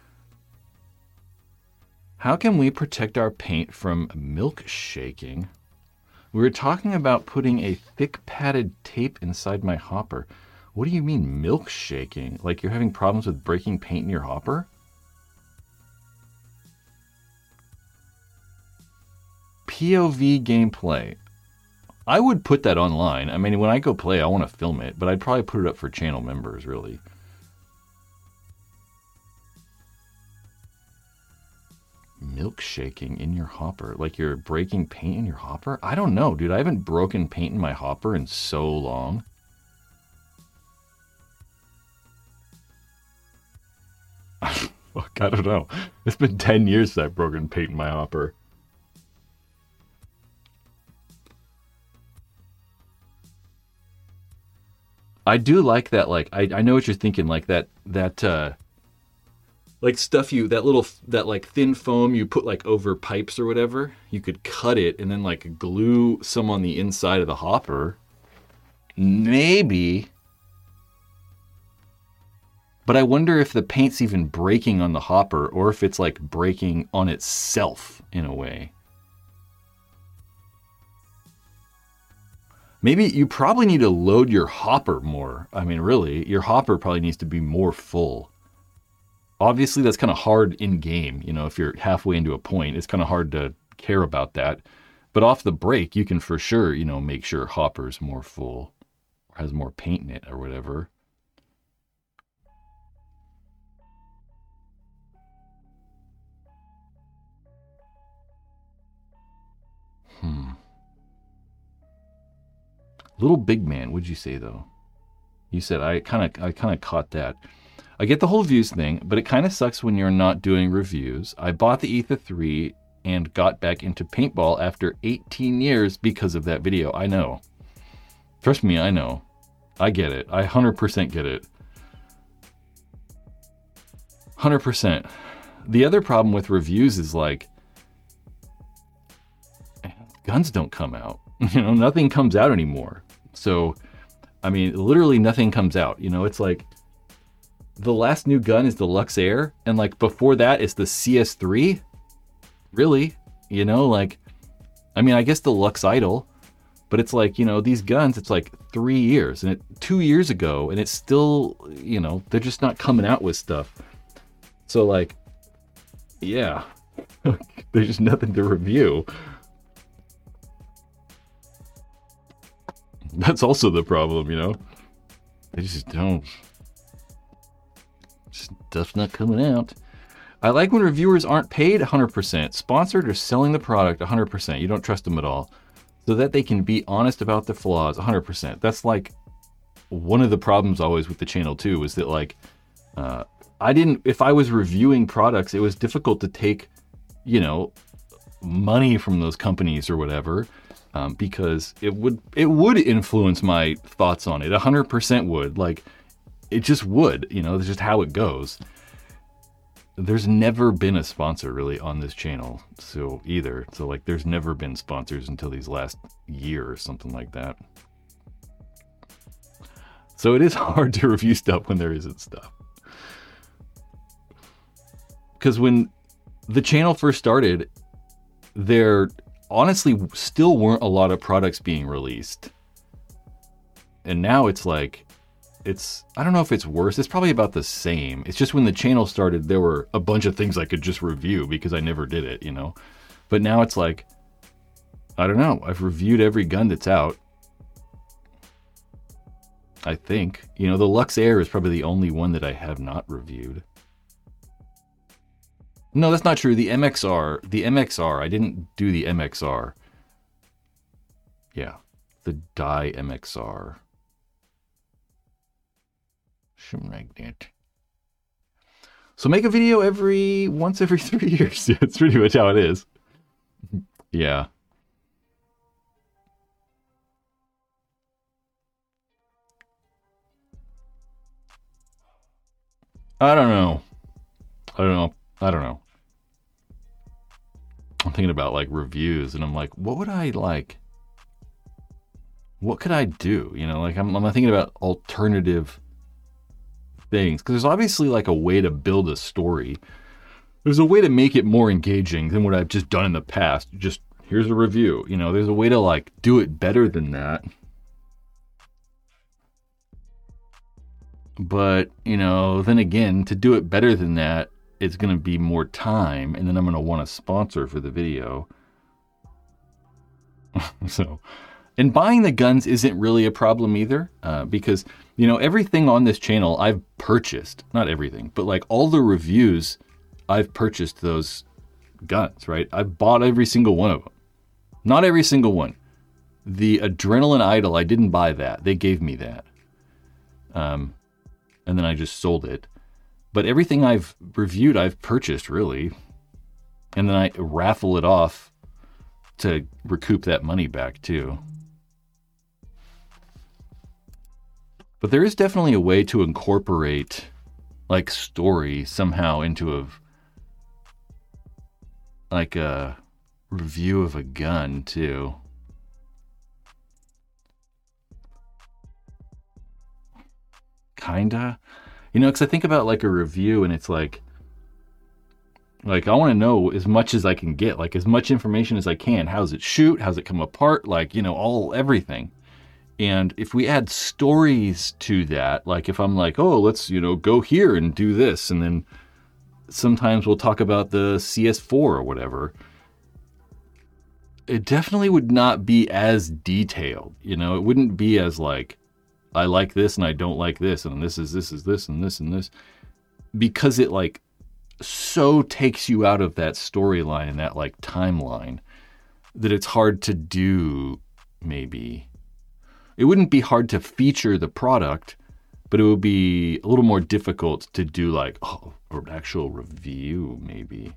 Speaker 1: How can we protect our paint from milkshaking? We were talking about putting a thick padded tape inside my hopper. What do you mean milkshaking? Like you're having problems with breaking paint in your hopper? POV gameplay. I would put that online. I mean, when I go play, I want to film it, but I'd probably put it up for channel members, really. Milkshaking in your hopper. Like you're breaking paint in your hopper? I don't know, dude. I haven't broken paint in my hopper in so long. Fuck, I don't know. It's been 10 years since I've broken paint in my hopper. I do like that, like, I know what you're thinking, like that like stuff that like thin foam you put like over pipes or whatever, you could cut it and then like glue some on the inside of the hopper. Maybe. But I wonder if the paint's even breaking on the hopper or if it's like breaking on itself in a way. Maybe you probably need to load your hopper more. I mean, really, your hopper probably needs to be more full. Obviously, that's kind of hard in game. If you're halfway into a point, it's kind of hard to care about that. But off the break, you can for sure, make sure hopper's more full or has more paint in it or whatever. Little Big Man, what'd you say though? You said I kind of caught that. I get the whole views thing, but it kind of sucks when you're not doing reviews. I bought the Ether 3 and got back into paintball after 18 years because of that video. I know. Trust me, I know. I get it. I 100% get it. 100%. The other problem with reviews is like, guns don't come out. Nothing comes out anymore. So, I mean, literally nothing comes out. It's like the last new gun is the Lux Air, and like before that it's the CS3. Really? Like, I mean, I guess the Lux Idol, but it's like, these guns, it's like 3 years and 2 years ago, and it's still, they're just not coming out with stuff. So like, yeah, there's just nothing to review. That's also the problem, They just don't. Stuff's not coming out. I like when reviewers aren't paid 100%, sponsored or selling the product 100%. You don't trust them at all. So that they can be honest about the flaws 100%. That's like one of the problems always with the channel too, is that like, if I was reviewing products, it was difficult to take, money from those companies or whatever. Because it would influence my thoughts on it. 100% would. Like, it just would. That's just how it goes. there's never been a sponsor really on this channel. So either. So like there's never been sponsors until these last year or something like that. So it is hard to review stuff when there isn't stuff. Because when the channel first started, there honestly still weren't a lot of products being released. And now it's like, I don't know if it's worse. It's probably about the same. It's just when the channel started, there were a bunch of things I could just review because I never did it, you know? But now it's like, I don't know. I've reviewed every gun that's out. I think. You know, the Lux Air is probably the only one that I have not reviewed. No, that's not true. The MXR, I didn't do the MXR. Yeah, the Dye MXR. Magnet. So make a video once every 3 years. Yeah, that's pretty much how it is. Yeah. I don't know. I'm thinking about like reviews and I'm like, what could I do? You know, like I'm thinking about alternative things, because there's obviously like a way to build a story. There's a way to make it more engaging than what I've just done in the past. Just here's a review. You know, there's a way to like do it better than that. But, you know, then again, to do it better than that, it's going to be more time, and then I'm going to want a sponsor for the video. So, and buying the guns isn't really a problem either, because, you know, everything on this channel I've purchased. Not everything, but like all the reviews, I've purchased those guns, right? I've bought every single one of them. Not every single one. The Adrenaline Idol, I didn't buy that. They gave me that. And then I just sold it. But everything I've reviewed, I've purchased, really. And then I raffle it off to recoup that money back, too. But there is definitely a way to incorporate, like, story somehow into a review of a gun, too. Kinda. You know, because I think about like a review and it's like I want to know as much as I can get, like as much information as I can. How's it shoot? How's it come apart? Like, you know, everything. And if we add stories to that, like if I'm like, oh, let's, you know, go here and do this. And then sometimes we'll talk about the CS4 or whatever. It definitely would not be as detailed. You know, it wouldn't be as like, I like this and I don't like this, and this is this and this and this, because it like so takes you out of that storyline and that like timeline that it's hard to do. Maybe it wouldn't be hard to feature the product, but it would be a little more difficult to do like an actual review, maybe.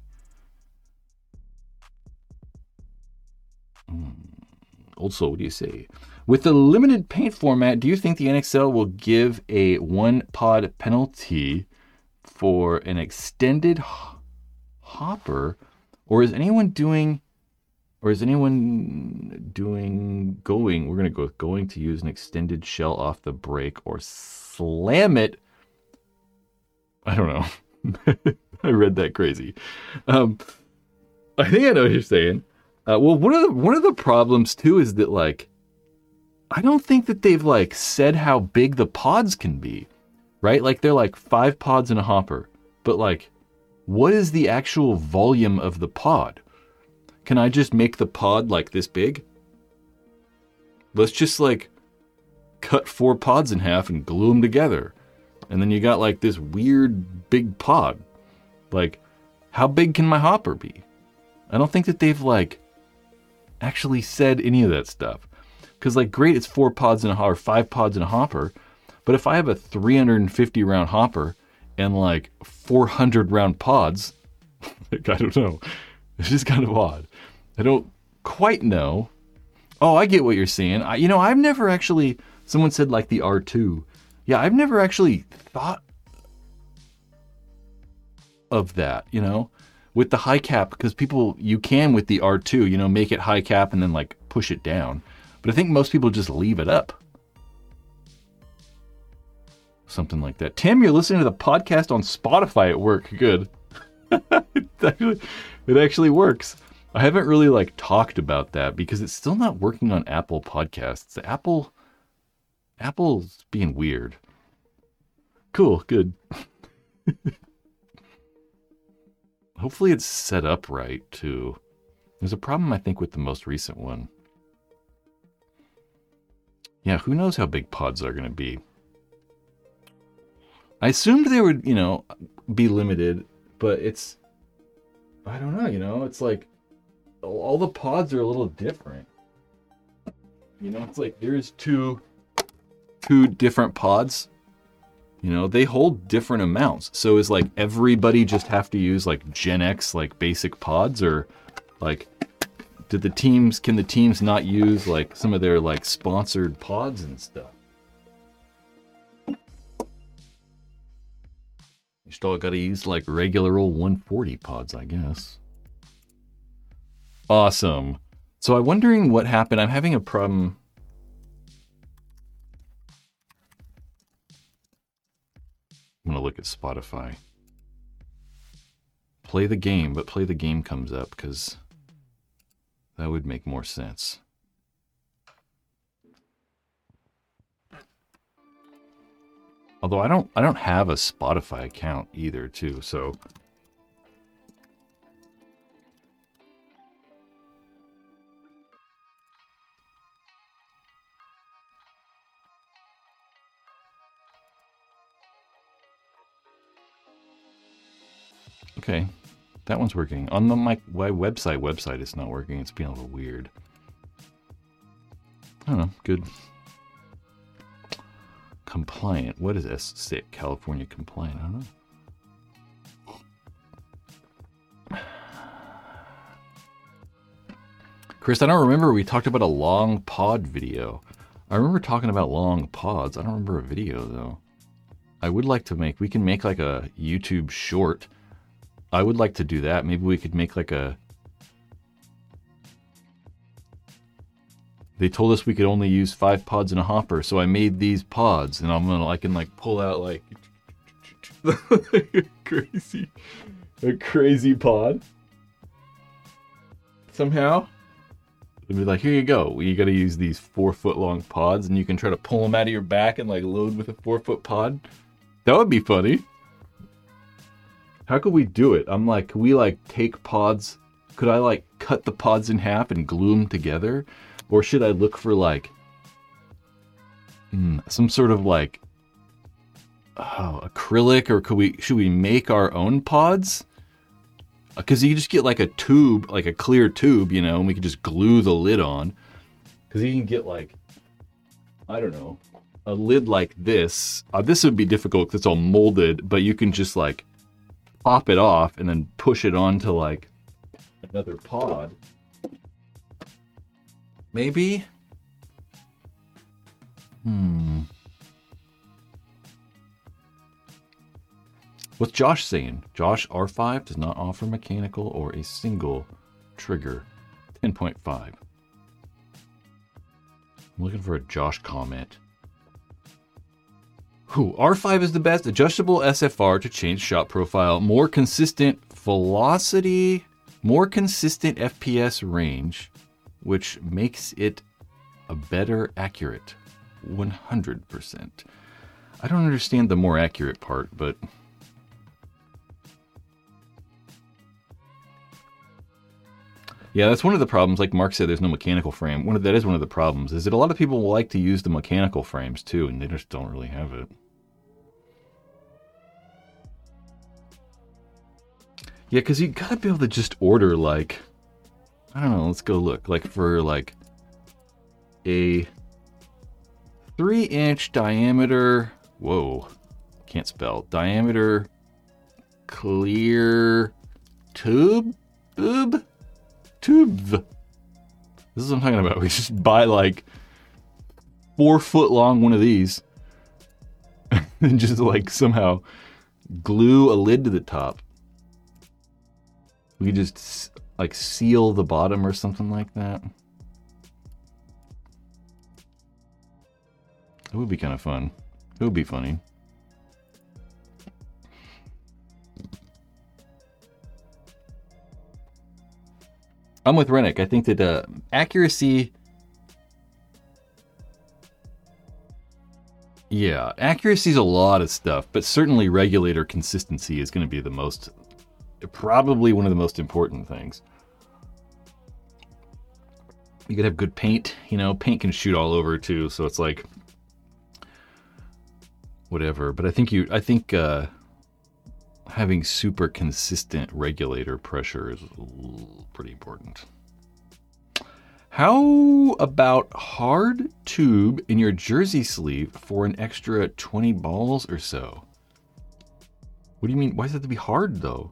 Speaker 1: Also, what do you say? With the limited paint format, do you think the NXL will give a 1-pod penalty for an extended hopper, or is anyone going, we're going to go with going to use an extended shell off the break or slam it? I don't know. I read that crazy. I think I know what you're saying. Well, one of the problems too is that like, I don't think that they've like said how big the pods can be, right? Like they're like 5 pods in a hopper, but like, what is the actual volume of the pod? Can I just make the pod like this big? Let's just like cut 4 pods in half and glue them together. And then you got like this weird big pod. Like, how big can my hopper be? I don't think that they've like actually said any of that stuff. Because, like, great, it's 4 pods in a hopper, 5 pods in a hopper. But if I have a 350 round hopper and, like, 400 round pods, like, I don't know. It's just kind of odd. I don't quite know. Oh, I get what you're saying. I've never actually, someone said, like, the R2. Yeah, I've never actually thought. of that, with the high cap, because you can with the R2, make it high cap and then like push it down. But I think most people just leave it up. Something like that. Tim, you're listening to the podcast on Spotify at work. Good. It actually works. I haven't really like talked about that because it's still not working on Apple Podcasts. Apple's being weird. Cool, good. Hopefully it's set up right too. There's a problem I think with the most recent one. Yeah, who knows how big pods are going to be. I assumed they would, be limited, but I don't know, it's like all the pods are a little different. It's like there's two different pods. They hold different amounts. So is like everybody just have to use like Gen X like basic pods, or like can the teams not use like some of their like sponsored pods and stuff? You still got to use like regular old 140 pods, I guess. Awesome. So I'm wondering what happened. I'm having a problem. I'm going to look at Spotify. Play the game, but play the game comes up because that would make more sense. Although I don't have a Spotify account either, too, so okay, that one's working. On my website it's not working. It's being a little weird. I don't know. Good. Compliant. What is this? State California compliant. I don't know. Chris, I don't remember. We talked about a long pod video. I remember talking about long pods. I don't remember a video though. I would like to we can make like a YouTube short. I would like to do that. Maybe we could make like They told us we could only use 5 pods in a hopper, so I made these pods, and I can like pull out like a crazy pod. Somehow, it'd be like, here you go. You got to use these 4-foot long pods, and you can try to pull them out of your back and like load with a 4-foot pod. That would be funny. How could we do it? I'm like, could we like take pods? Could I like cut the pods in half and glue them together? Or should I look for like some sort of like acrylic, or should we make our own pods? Because you just get like a tube, like a clear tube, and we can just glue the lid on. Because you can get like, I don't know, a lid like this. This would be difficult because it's all molded, but you can just like pop it off and then push it onto like another pod. Maybe? What's Josh saying? Josh, R5 does not offer mechanical or a single trigger. 10.5. I'm looking for a Josh comment. R5 is the best. Adjustable SFR to change shot profile. More consistent velocity. More consistent FPS range, which makes it a better accurate. 100%. I don't understand the more accurate part, but yeah, that's one of the problems. Like Mark said, there's no mechanical frame. That is one of the problems, is that a lot of people like to use the mechanical frames too, and they just don't really have it. Yeah, because you gotta be able to just order like, I don't know, let's go look. Like for like a 3-inch diameter, can't spell, diameter clear tube? This is what I'm talking about. We just buy like 4-foot long one of these and just like somehow glue a lid to the top. We could just like seal the bottom or something like that. It would be kind of fun. It would be funny. I'm with Rennick. I think that accuracy... Yeah, accuracy is a lot of stuff, but certainly regulator consistency is going to be the most... Probably one of the most important things. You could have good paint. You know, paint can shoot all over too, so it's like... Whatever. But I think having super consistent regulator pressure is pretty important. How about hard tube in your jersey sleeve for an extra 20 balls or so? What do you mean? Why does it have to be hard though?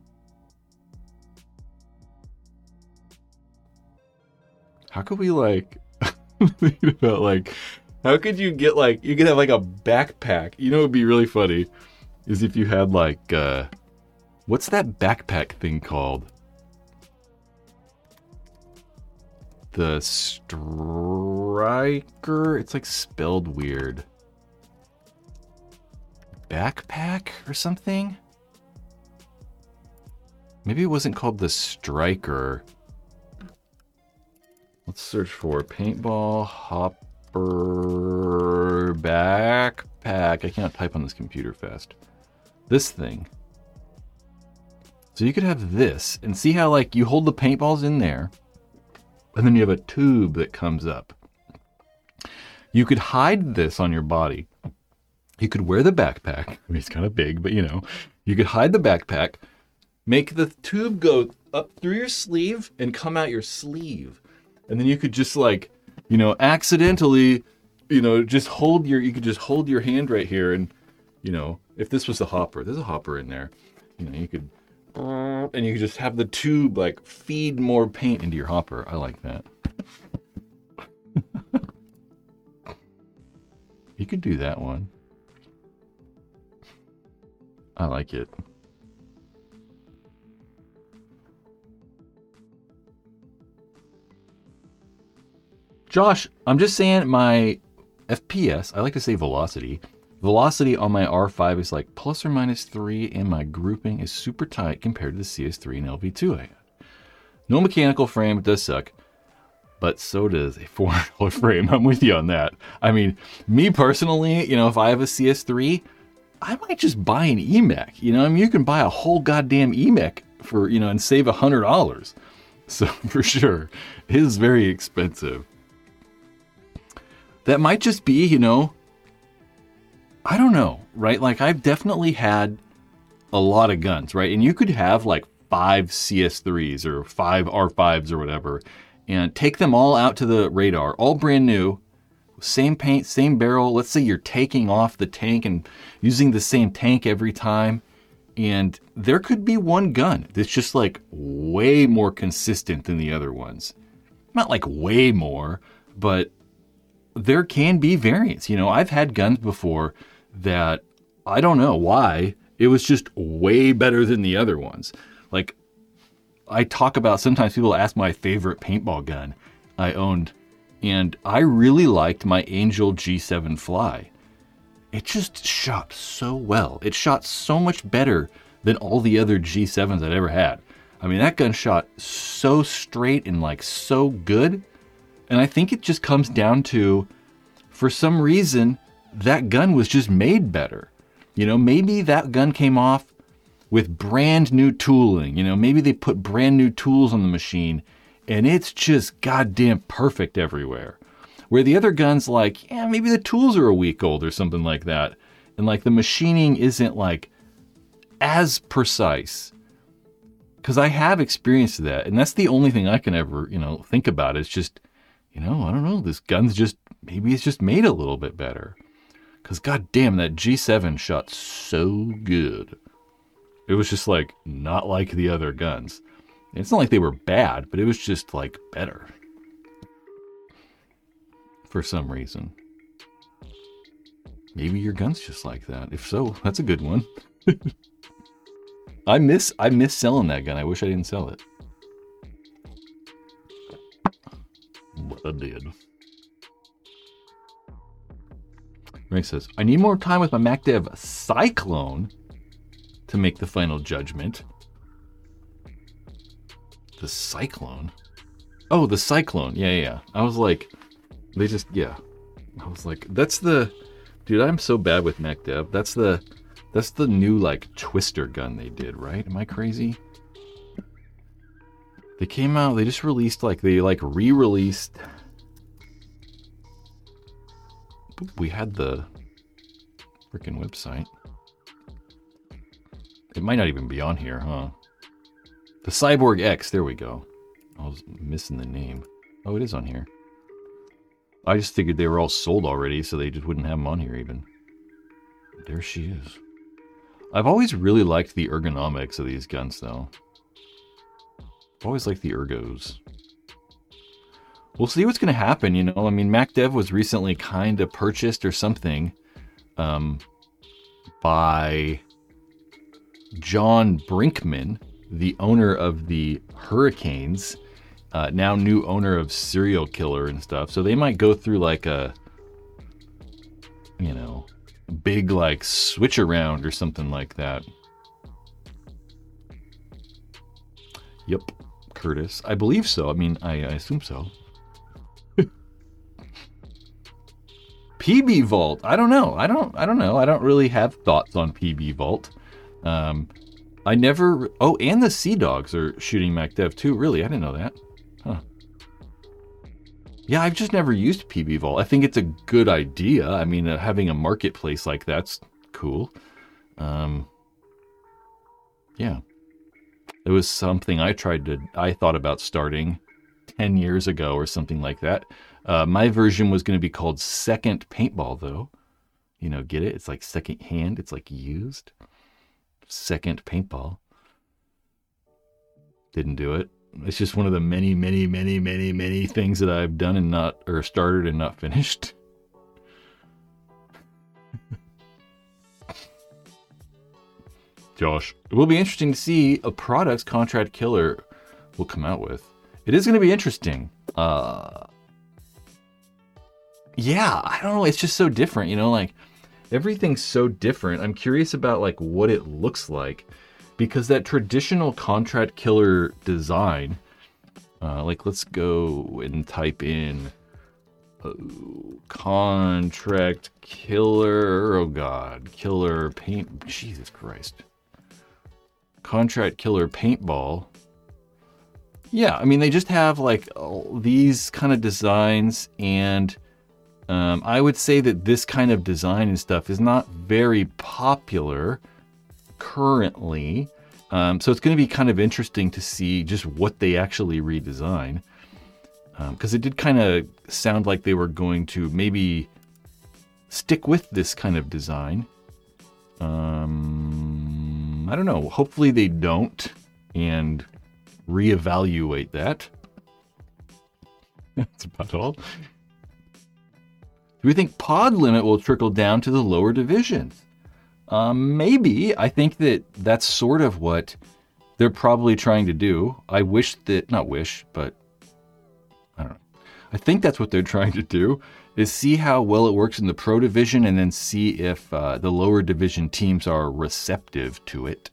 Speaker 1: How could we like think about like how could you get like you could have like a backpack? You know what would be really funny is if you had like what's that backpack thing called? The Striker. It's like spelled weird. Backpack or something? Maybe it wasn't called the Striker. Let's search for paintball hopper backpack. I cannot type on this computer fast. This thing. So you could have this and see how like you hold the paintballs in there and then you have a tube that comes up. You could hide this on your body. You could wear the backpack. I mean, it's kind of big, but you know, you could hide the backpack, make the tube go up through your sleeve and come out your sleeve. And then you could just like, you know, accidentally, you know, just you could just hold your hand right here. And, you know, if this was the hopper, there's a hopper in there, you know, you could, and you could just have the tube like feed more paint into your hopper. I like that. You could do that one. I like it. Josh, I'm just saying my FPS, I like to say velocity. Velocity on my R5 is like plus or minus 3, and my grouping is super tight compared to the CS3 and LV2 I had. No mechanical frame, it does suck, but so does a $400 frame. I'm with you on that. I mean, me personally, you know, if I have a CS3, I might just buy an eMech. You know, I mean, you can buy a whole goddamn eMech for, you know, and save $100. So for sure, it is very expensive. That might just be, you know, I don't know, right? Like I've definitely had a lot of guns, right? And you could have like 5 CS3s or 5 R5s or whatever, and take them all out to the radar, all brand new, same paint, same barrel. Let's say you're taking off the tank and using the same tank every time. And there could be one gun that's just like way more consistent than the other ones. Not like way more, but there can be variants. You know, I've had guns before that I don't know why, it was just way better than the other ones. Like I talk about, sometimes people ask my favorite paintball gun I owned, and I really liked my Angel G7 Fly. It just shot so well. It shot so much better than all the other G7s I'd ever had. I mean, that gun shot so straight and like so good. And I think it just comes down to, for some reason, that gun was just made better. You know, maybe that gun came off with brand new tooling. You know, maybe they put brand new tools on the machine and it's just goddamn perfect everywhere. Where the other guns, like, yeah, maybe the tools are a week old or something like that. And like the machining isn't like as precise. Because I have experienced that. And that's the only thing I can ever, you know, think about. It's just, you know, I don't know, this gun's just, maybe it's just made a little bit better. Because goddamn, that G7 shot so good. It was just like, not like the other guns. It's not like they were bad, but it was just like better. For some reason. Maybe your gun's just like that. If so, that's a good one. I miss selling that gun. I wish I didn't sell it. I did. Ray says, I need more time with my MacDev Cyclone to make the final judgment. The Cyclone? Oh, the Cyclone. Yeah. I was like, I was like, that's the... Dude, I'm so bad with MacDev. That's the new, like, twister gun they did, right? Am I crazy? They came out, they just released, like, re-released... We had the freaking website. It might not even be on here, huh? The Cyborg X, there we go. I was missing the name. Oh, it is on here. I just figured they were all sold already, so they just wouldn't have them on here even. There she is. I've always really liked the ergonomics of these guns, though. I've always liked the ergos. We'll see what's going to happen, you know. I mean, MacDev was recently kind of purchased or something by John Brinkman, the owner of the Hurricanes, now new owner of Serial Killer and stuff. So they might go through like a, you know, big like switch around or something like that. Yep, Curtis. I believe so. I mean, I assume so. PB Vault. I don't know. I don't know. I don't really have thoughts on PB Vault. I never... Oh, and the Sea Dogs are shooting MacDev too. Really? I didn't know that. Huh. Yeah, I've just never used PB Vault. I think it's a good idea. I mean, having a marketplace like that's cool. Yeah. It was something I thought about starting 10 years ago or something like that. My version was going to be called Second Paintball, though. You know, get it? It's like second hand. It's like used. Second Paintball. Didn't do it. It's just one of the many, many, many, many, many things that I've done and not, or started and not finished. Josh, it will be interesting to see a products Contract Killer will come out with. It is going to be interesting. Yeah, I don't know. It's just so different, you know, like everything's so different. I'm curious about like what it looks like because that traditional Contract Killer design, like let's go and type in Contract Killer. Oh God, Killer Paint. Jesus Christ. Contract Killer Paintball. Yeah, I mean, they just have like these kind of designs and I would say that this kind of design and stuff is not very popular currently. So it's going to be kind of interesting to see just what they actually redesign. Because it did kind of sound like they were going to maybe stick with this kind of design. I don't know. Hopefully they don't and reevaluate that. That's about all. Do we think pod limit will trickle down to the lower divisions? Maybe. I think that that's sort of what they're probably trying to do. I wish that, not wish, but I don't know. I think that's what they're trying to do, is see how well it works in the pro division and then see if the lower division teams are receptive to it.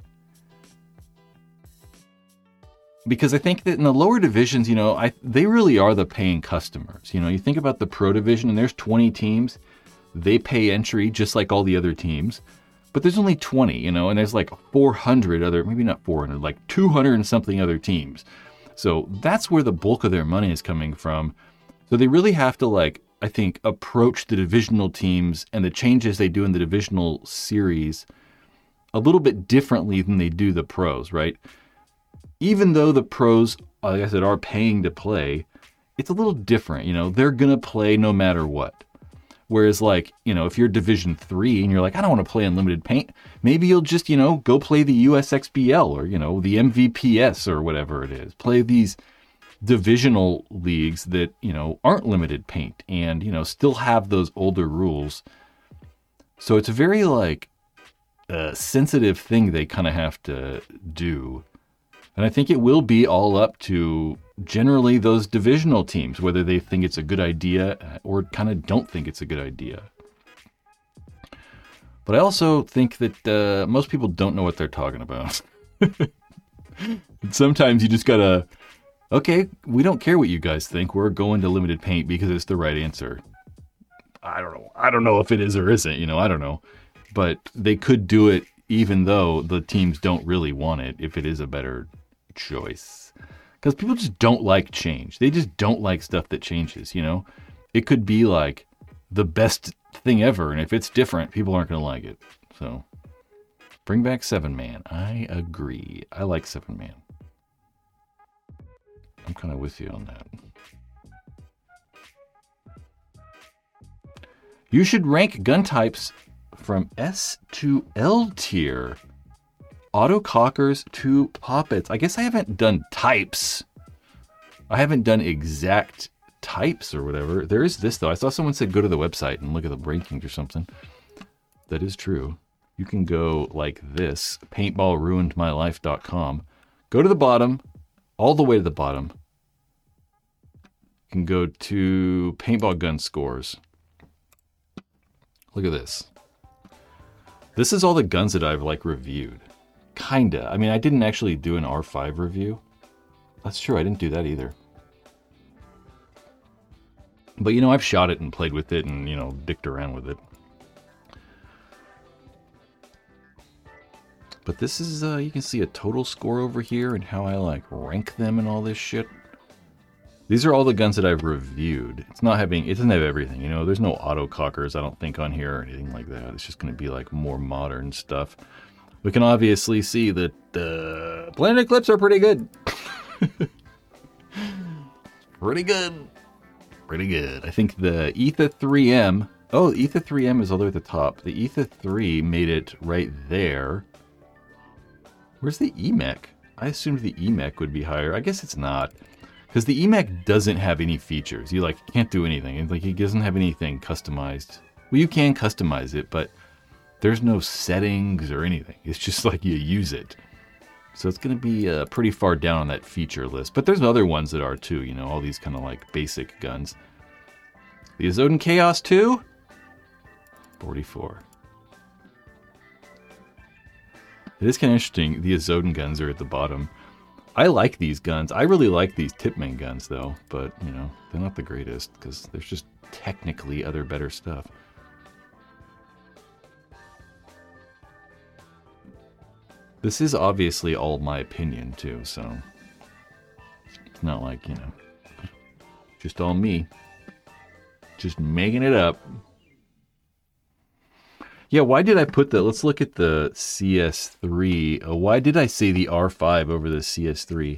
Speaker 1: Because I think that in the lower divisions, you know, they really are the paying customers. You know, you think about the pro division and there's 20 teams. They pay entry just like all the other teams. But there's only 20, you know, and there's like 400 other, maybe not 400, like 200 and something other teams. So that's where the bulk of their money is coming from. So they really have to, like, I think, approach the divisional teams and the changes they do in the divisional series a little bit differently than they do the pros, right? Even though the pros, like I said, are paying to play, it's a little different. You know, they're going to play no matter what. Whereas, like, you know, if you're Division 3 and you're like, I don't want to play Unlimited Paint, maybe you'll just, you know, go play the USXBL or, you know, the MVPS or whatever it is. Play these divisional leagues that, you know, aren't limited paint and, you know, still have those older rules. So it's a very, like, sensitive thing they kind of have to do. And I think it will be all up to generally those divisional teams, whether they think it's a good idea or kind of don't think it's a good idea. But I also think that most people don't know what they're talking about. Sometimes you just gotta, okay, we don't care what you guys think. We're going to limited paint because it's the right answer. I don't know. I don't know if it is or isn't, I don't know. But they could do it even though the teams don't really want it, if it is a better choice. Because people just don't like change. They just don't like stuff that changes, It could be like the best thing ever, and if it's different, people aren't going to like it. So, bring back 7-man. I agree. I like 7-man. I'm kind of with you on that. You should rank gun types from S to L tier. Autocockers to poppets. I guess I haven't done types. I haven't done exact types or whatever. There is this, though. I saw someone said go to the website and look at the rankings or something. That is true. You can go like this, paintballruinedmylife.com. Go to the bottom, all the way to the bottom. You can go to paintball gun scores. Look at this. This is all the guns that I've reviewed. Kinda. I mean, I didn't actually do an R5 review. That's true. I didn't do that either. But, I've shot it and played with it and, dicked around with it. But this is, you can see a total score over here and how I, rank them and all this shit. These are all the guns that I've reviewed. It doesn't have everything, There's no autocockers, I don't think, on here or anything like that. It's just going to be, more modern stuff. We can obviously see that Planet Eclipse are pretty good. Pretty good. Pretty good. I think the Etha 3M... Oh, the Etha 3M is all the way at the top. The Etha 3 made it right there. Where's the EMEC? I assumed the EMEC would be higher. I guess it's not. Because the EMEC doesn't have any features. You, can't do anything. It doesn't have anything customized. Well, you can customize it, but there's no settings or anything. It's just you use it. So it's going to be pretty far down on that feature list. But there's other ones that are too, all these kind of basic guns. The Azoden Chaos 2? 44. It is kind of interesting. The Azoden guns are at the bottom. I like these guns. I really like these Tipman guns, though. But, they're not the greatest because there's just technically other better stuff. This is obviously all my opinion, too, so it's not just all me. Just making it up. Yeah, why did I put let's look at the CS3. Why did I say the R5 over the CS3?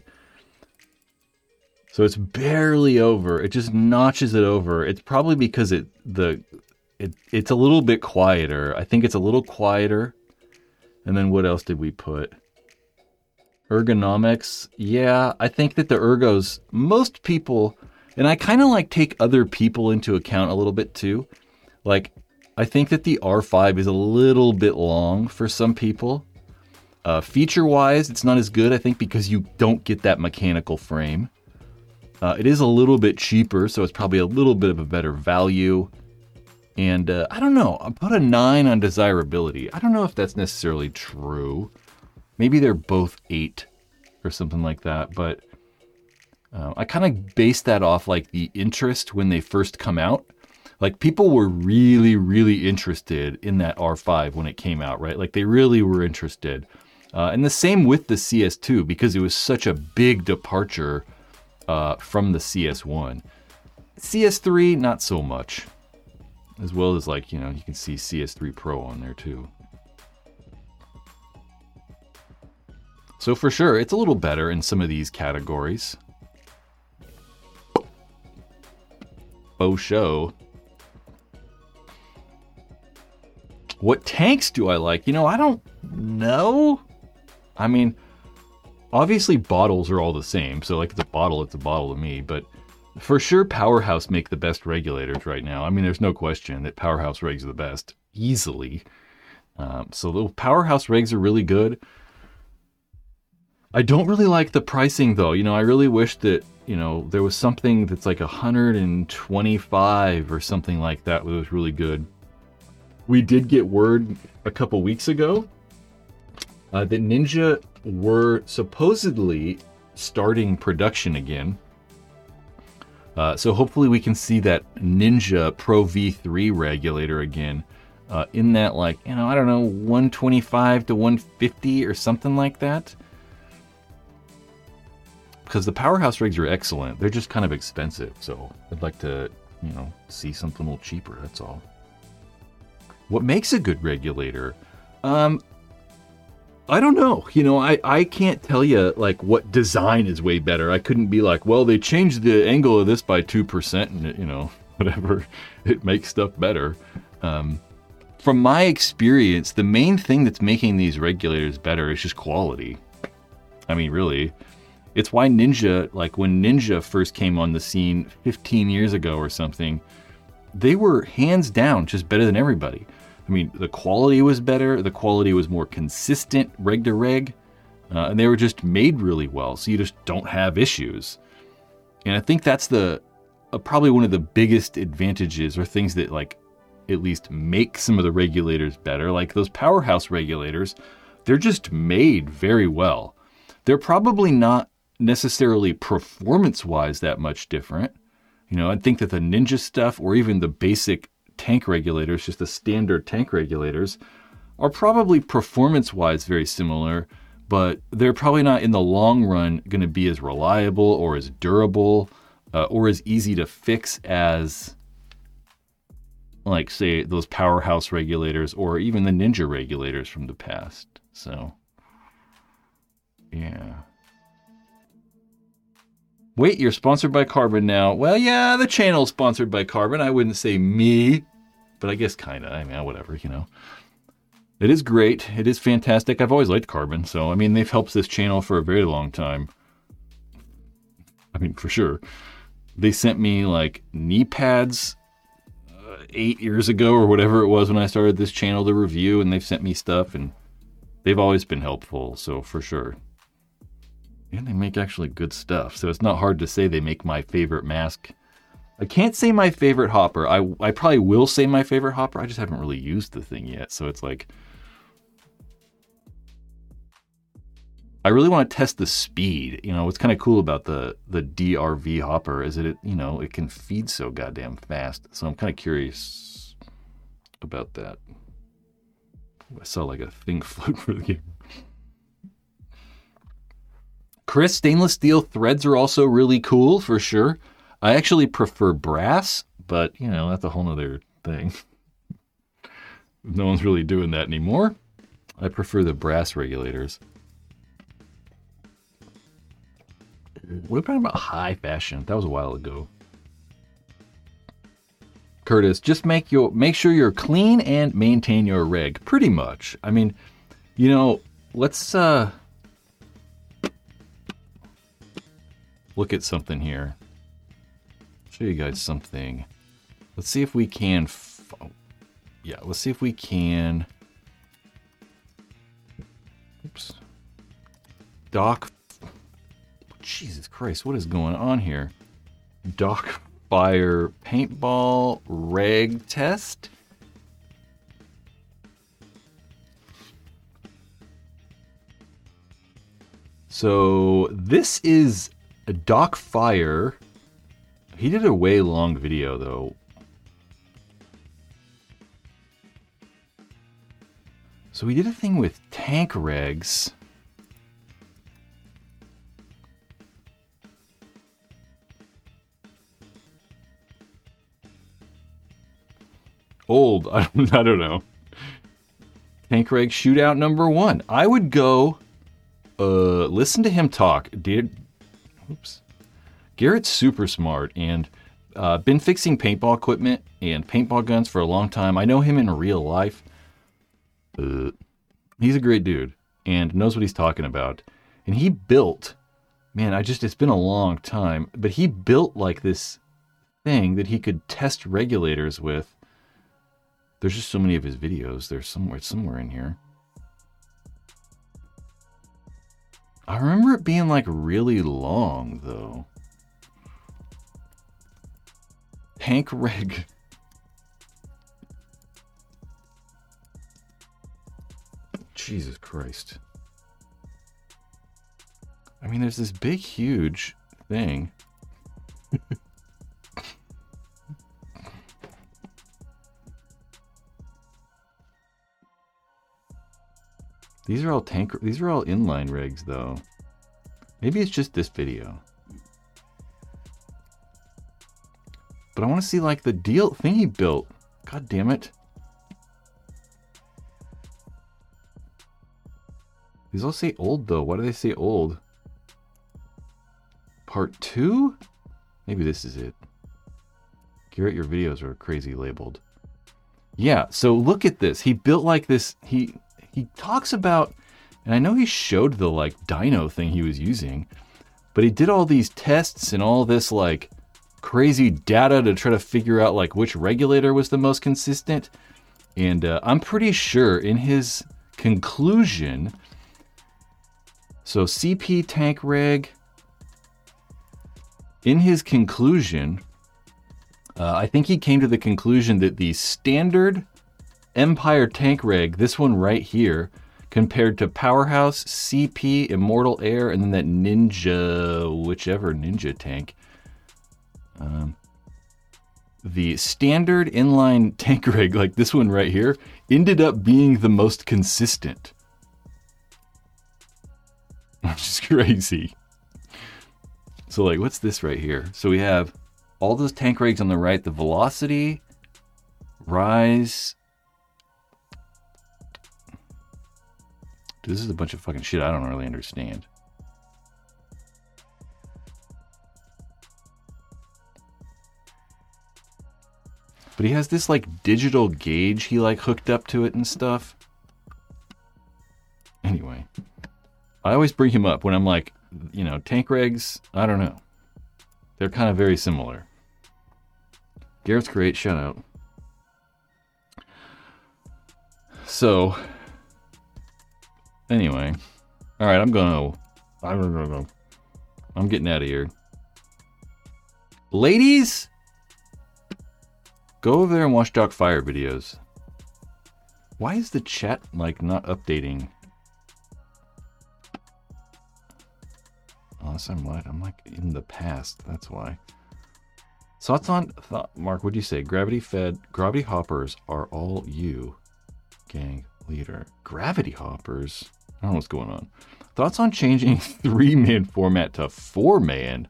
Speaker 1: So it's barely over. It just notches it over. It's probably because it's a little bit quieter. I think it's a little quieter. And then what else did we put? Ergonomics. Yeah, I think that the ergos, most people, and I kind of take other people into account a little bit too. I think that the R5 is a little bit long for some people. Feature-wise, it's not as good, I think, because you don't get that mechanical frame. It is a little bit cheaper, so it's probably a little bit of a better value. And I don't know, I put a 9 on desirability. I don't know if that's necessarily true. Maybe they're both 8 or something like that. But I kind of based that off the interest when they first come out. People were really, really interested in that R5 when it came out, right? They really were interested. And the same with the CS2 because it was such a big departure from the CS1. CS3, not so much. As well as you can see CS3 Pro on there too. So for sure, it's a little better in some of these categories. Faux show. What tanks do I like? I don't know. I mean, obviously bottles are all the same. So it's a bottle to me. But for sure, Powerhouse make the best regulators right now. I mean, there's no question that Powerhouse regs are the best, easily. So the Powerhouse regs are really good. I don't really like the pricing though. You know, I really wish that, you know, there was something that's like 125 or something like that was really good. We did get word a couple weeks ago that Ninja were supposedly starting production again. So hopefully we can see that Ninja Pro V3 regulator again in that, like, you know, I don't know, 125 to 150 or something like that. Because the Powerhouse rigs are excellent. They're just kind of expensive. So I'd like to, you know, see something a little cheaper. That's all. What makes a good regulator? I don't know. You know, I can't tell you, like, what design is way better. I couldn't be like, well, they changed the angle of this by 2% and, you know, whatever. It makes stuff better. From my experience, the main thing that's making these regulators better is just quality. I mean, really. It's why Ninja, like when Ninja first came on the scene 15 years ago or something, they were hands down just better than everybody. I mean, the quality was better, the quality was more consistent reg to reg, and they were just made really well, so you just don't have issues. And I think that's the probably one of the biggest advantages, or things that, like, at least make some of the regulators better. Like those Powerhouse regulators, they're just made very well. They're probably not necessarily performance-wise that much different. You know, I think that the Ninja stuff, or even the basic tank regulators, just the standard tank regulators, are probably performance-wise very similar, but they're probably not in the long run going to be as reliable or as durable or as easy to fix as, like, say, those Powerhouse regulators or even the Ninja regulators from the past. So, yeah. Wait, you're sponsored by Carbon now. Well, yeah, the channel's sponsored by Carbon. I wouldn't say me, but I guess kind of. I mean, whatever, you know. It is great. It is fantastic. I've always liked Carbon. So, I mean, they've helped this channel for a very long time. I mean, for sure. They sent me, like, knee pads 8 years ago or whatever it was when I started this channel to review, and they've sent me stuff, and they've always been helpful, so for sure. And they make actually good stuff, so it's not hard to say they make my favorite mask. I can't say my favorite hopper. I probably will say my favorite hopper. I just haven't really used the thing yet, so it's like, I really want to test the speed. You know, what's kind of cool about the DRV hopper is that it, you know, it can feed so goddamn fast. So I'm kind of curious about that. I saw like a thing float for the game. Chris, stainless steel threads are also really cool for sure. I actually prefer brass, but, you know, that's a whole nother thing. No one's really doing that anymore. I prefer the brass regulators. We're talking about high fashion. That was a while ago. Curtis, just make sure you're clean and maintain your reg. Pretty much. I mean, you know, let's look at something here. Show you guys something. Let's see if we can. Let's see if we can. Oops. Doc. Jesus Christ, what is going on here? Doc Fire paintball reg test. So this is a Doc Fire. He did a way long video though. So we did a thing with tank regs. Old, I don't know. Tank reg shootout number 1. I would go listen to him talk. Garrett's super smart and been fixing paintball equipment and paintball guns for a long time. I know him in real life. He's a great dude and knows what he's talking about. And he built, man, it's been a long time, but he built like this thing that he could test regulators with. There's just so many of his videos. There's somewhere in here. I remember it being like really long though. Tank Reg. Jesus Christ. I mean, there's this big, huge thing. These are all inline rigs, though. Maybe it's just this video. But I want to see, like, the deal thing he built. God damn it. These all say old, though. Why do they say old? Part 2? Maybe this is it. Garrett, your videos are crazy labeled. Yeah, so look at this. He built like this. He talks about, and I know he showed the like dyno thing he was using, but he did all these tests and all this like crazy data to try to figure out like which regulator was the most consistent. And I'm pretty sure in his conclusion, so CP tank reg, in his conclusion, I think he came to the conclusion that the standard Empire tank reg, this one right here, compared to Powerhouse, CP, Immortal Air, and then that Ninja, whichever Ninja tank, the standard inline tank reg, like this one right here, ended up being the most consistent. Which is crazy. So like, what's this right here? So we have all those tank regs on the right, the velocity, rise. Dude, this is a bunch of fucking shit I don't really understand. But he has this like digital gauge he like hooked up to it and stuff. Anyway, I always bring him up when I'm like, you know, tank regs, I don't know. They're kind of very similar. Garrett's great, shout out. So, anyway, all right, I'm getting out of here. Ladies, go over there and watch Doc Fire videos. Why is the chat like not updating? Unless I'm what? I'm like in the past. That's why. Thoughts on Mark? What'd you say? Gravity hoppers are all you, gang leader. Gravity hoppers. I don't know what's going on. Thoughts on changing 3-man format to 4-man?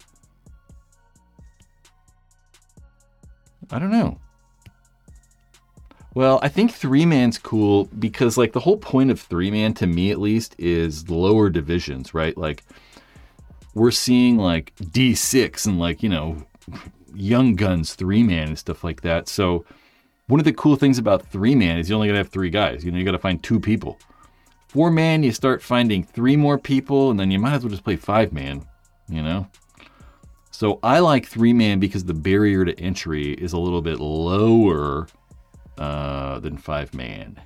Speaker 1: I don't know. Well, I think 3-man's cool because like the whole point of 3-man to me at least is lower divisions, right? Like we're seeing like D6 and like, you know, Young Guns 3-man and stuff like that. So one of the cool things about 3-man is you only gotta have 3 guys. You know, you gotta find 2 people. 4-man, you start finding 3 more people, and then you might as well just play 5-man, you know? So I like 3-man because the barrier to entry is a little bit lower than 5-man.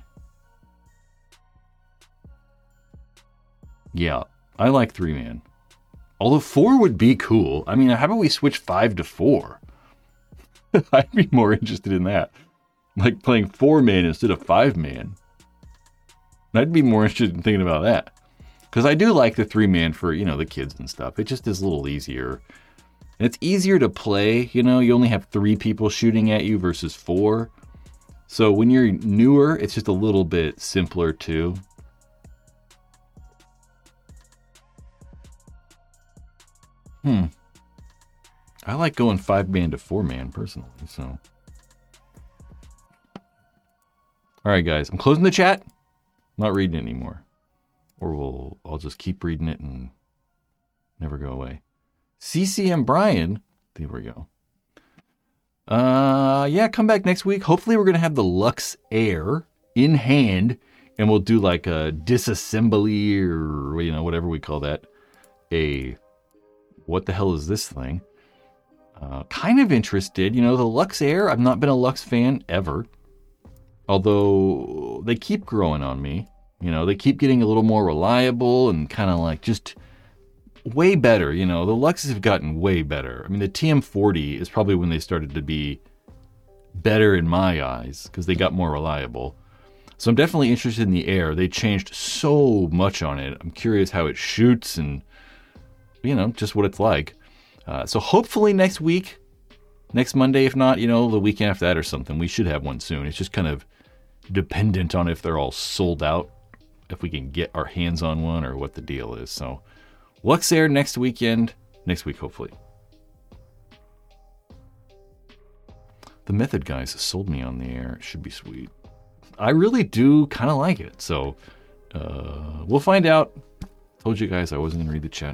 Speaker 1: Yeah, I like 3-man. Although 4 would be cool. I mean, how about we switch 5 to 4? I'd be more interested in that. Like playing 4-man instead of 5-man. I'd be more interested in thinking about that. Because I do like the 3-man for, you know, the kids and stuff. It just is a little easier. And it's easier to play, you know, you only have 3 people shooting at you versus 4. So when you're newer, it's just a little bit simpler too. I like going 5-man to 4-man personally, so. All right, guys, I'm closing the chat. I'm not reading it anymore. Or I'll just keep reading it and never go away. CCM Brian, there we go. Yeah, come back next week. Hopefully we're going to have the Lux Air in hand, and we'll do like a disassembly or, you know, whatever we call that. What the hell is this thing? Kind of interested. You know, the Lux Air, I've not been a Lux fan ever. Although they keep growing on me. You know, they keep getting a little more reliable and kind of like just way better. You know, the Luxes have gotten way better. I mean, the TM40 is probably when they started to be better in my eyes because they got more reliable. So I'm definitely interested in the Air. They changed so much on it. I'm curious how it shoots and, you know, just what it's like. So hopefully next week, next Monday, if not, you know, the week after that or something, we should have one soon. It's just kind of dependent on if they're all sold out, if we can get our hands on one or what the deal is. So Luxair next week, hopefully. The Method guys sold me on the Air. It should be sweet. I really do kind of like it. So we'll find out. Told you guys I wasn't going to read the chat.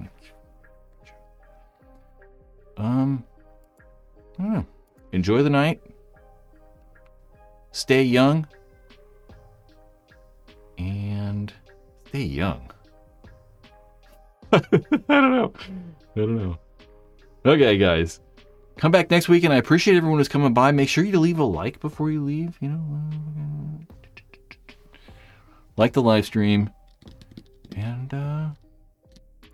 Speaker 1: I don't know. Enjoy the night. Stay young. And stay young. I don't know. Okay, guys. Come back next week, and I appreciate everyone who's coming by. Make sure you leave a like before you leave. You know, like the live stream.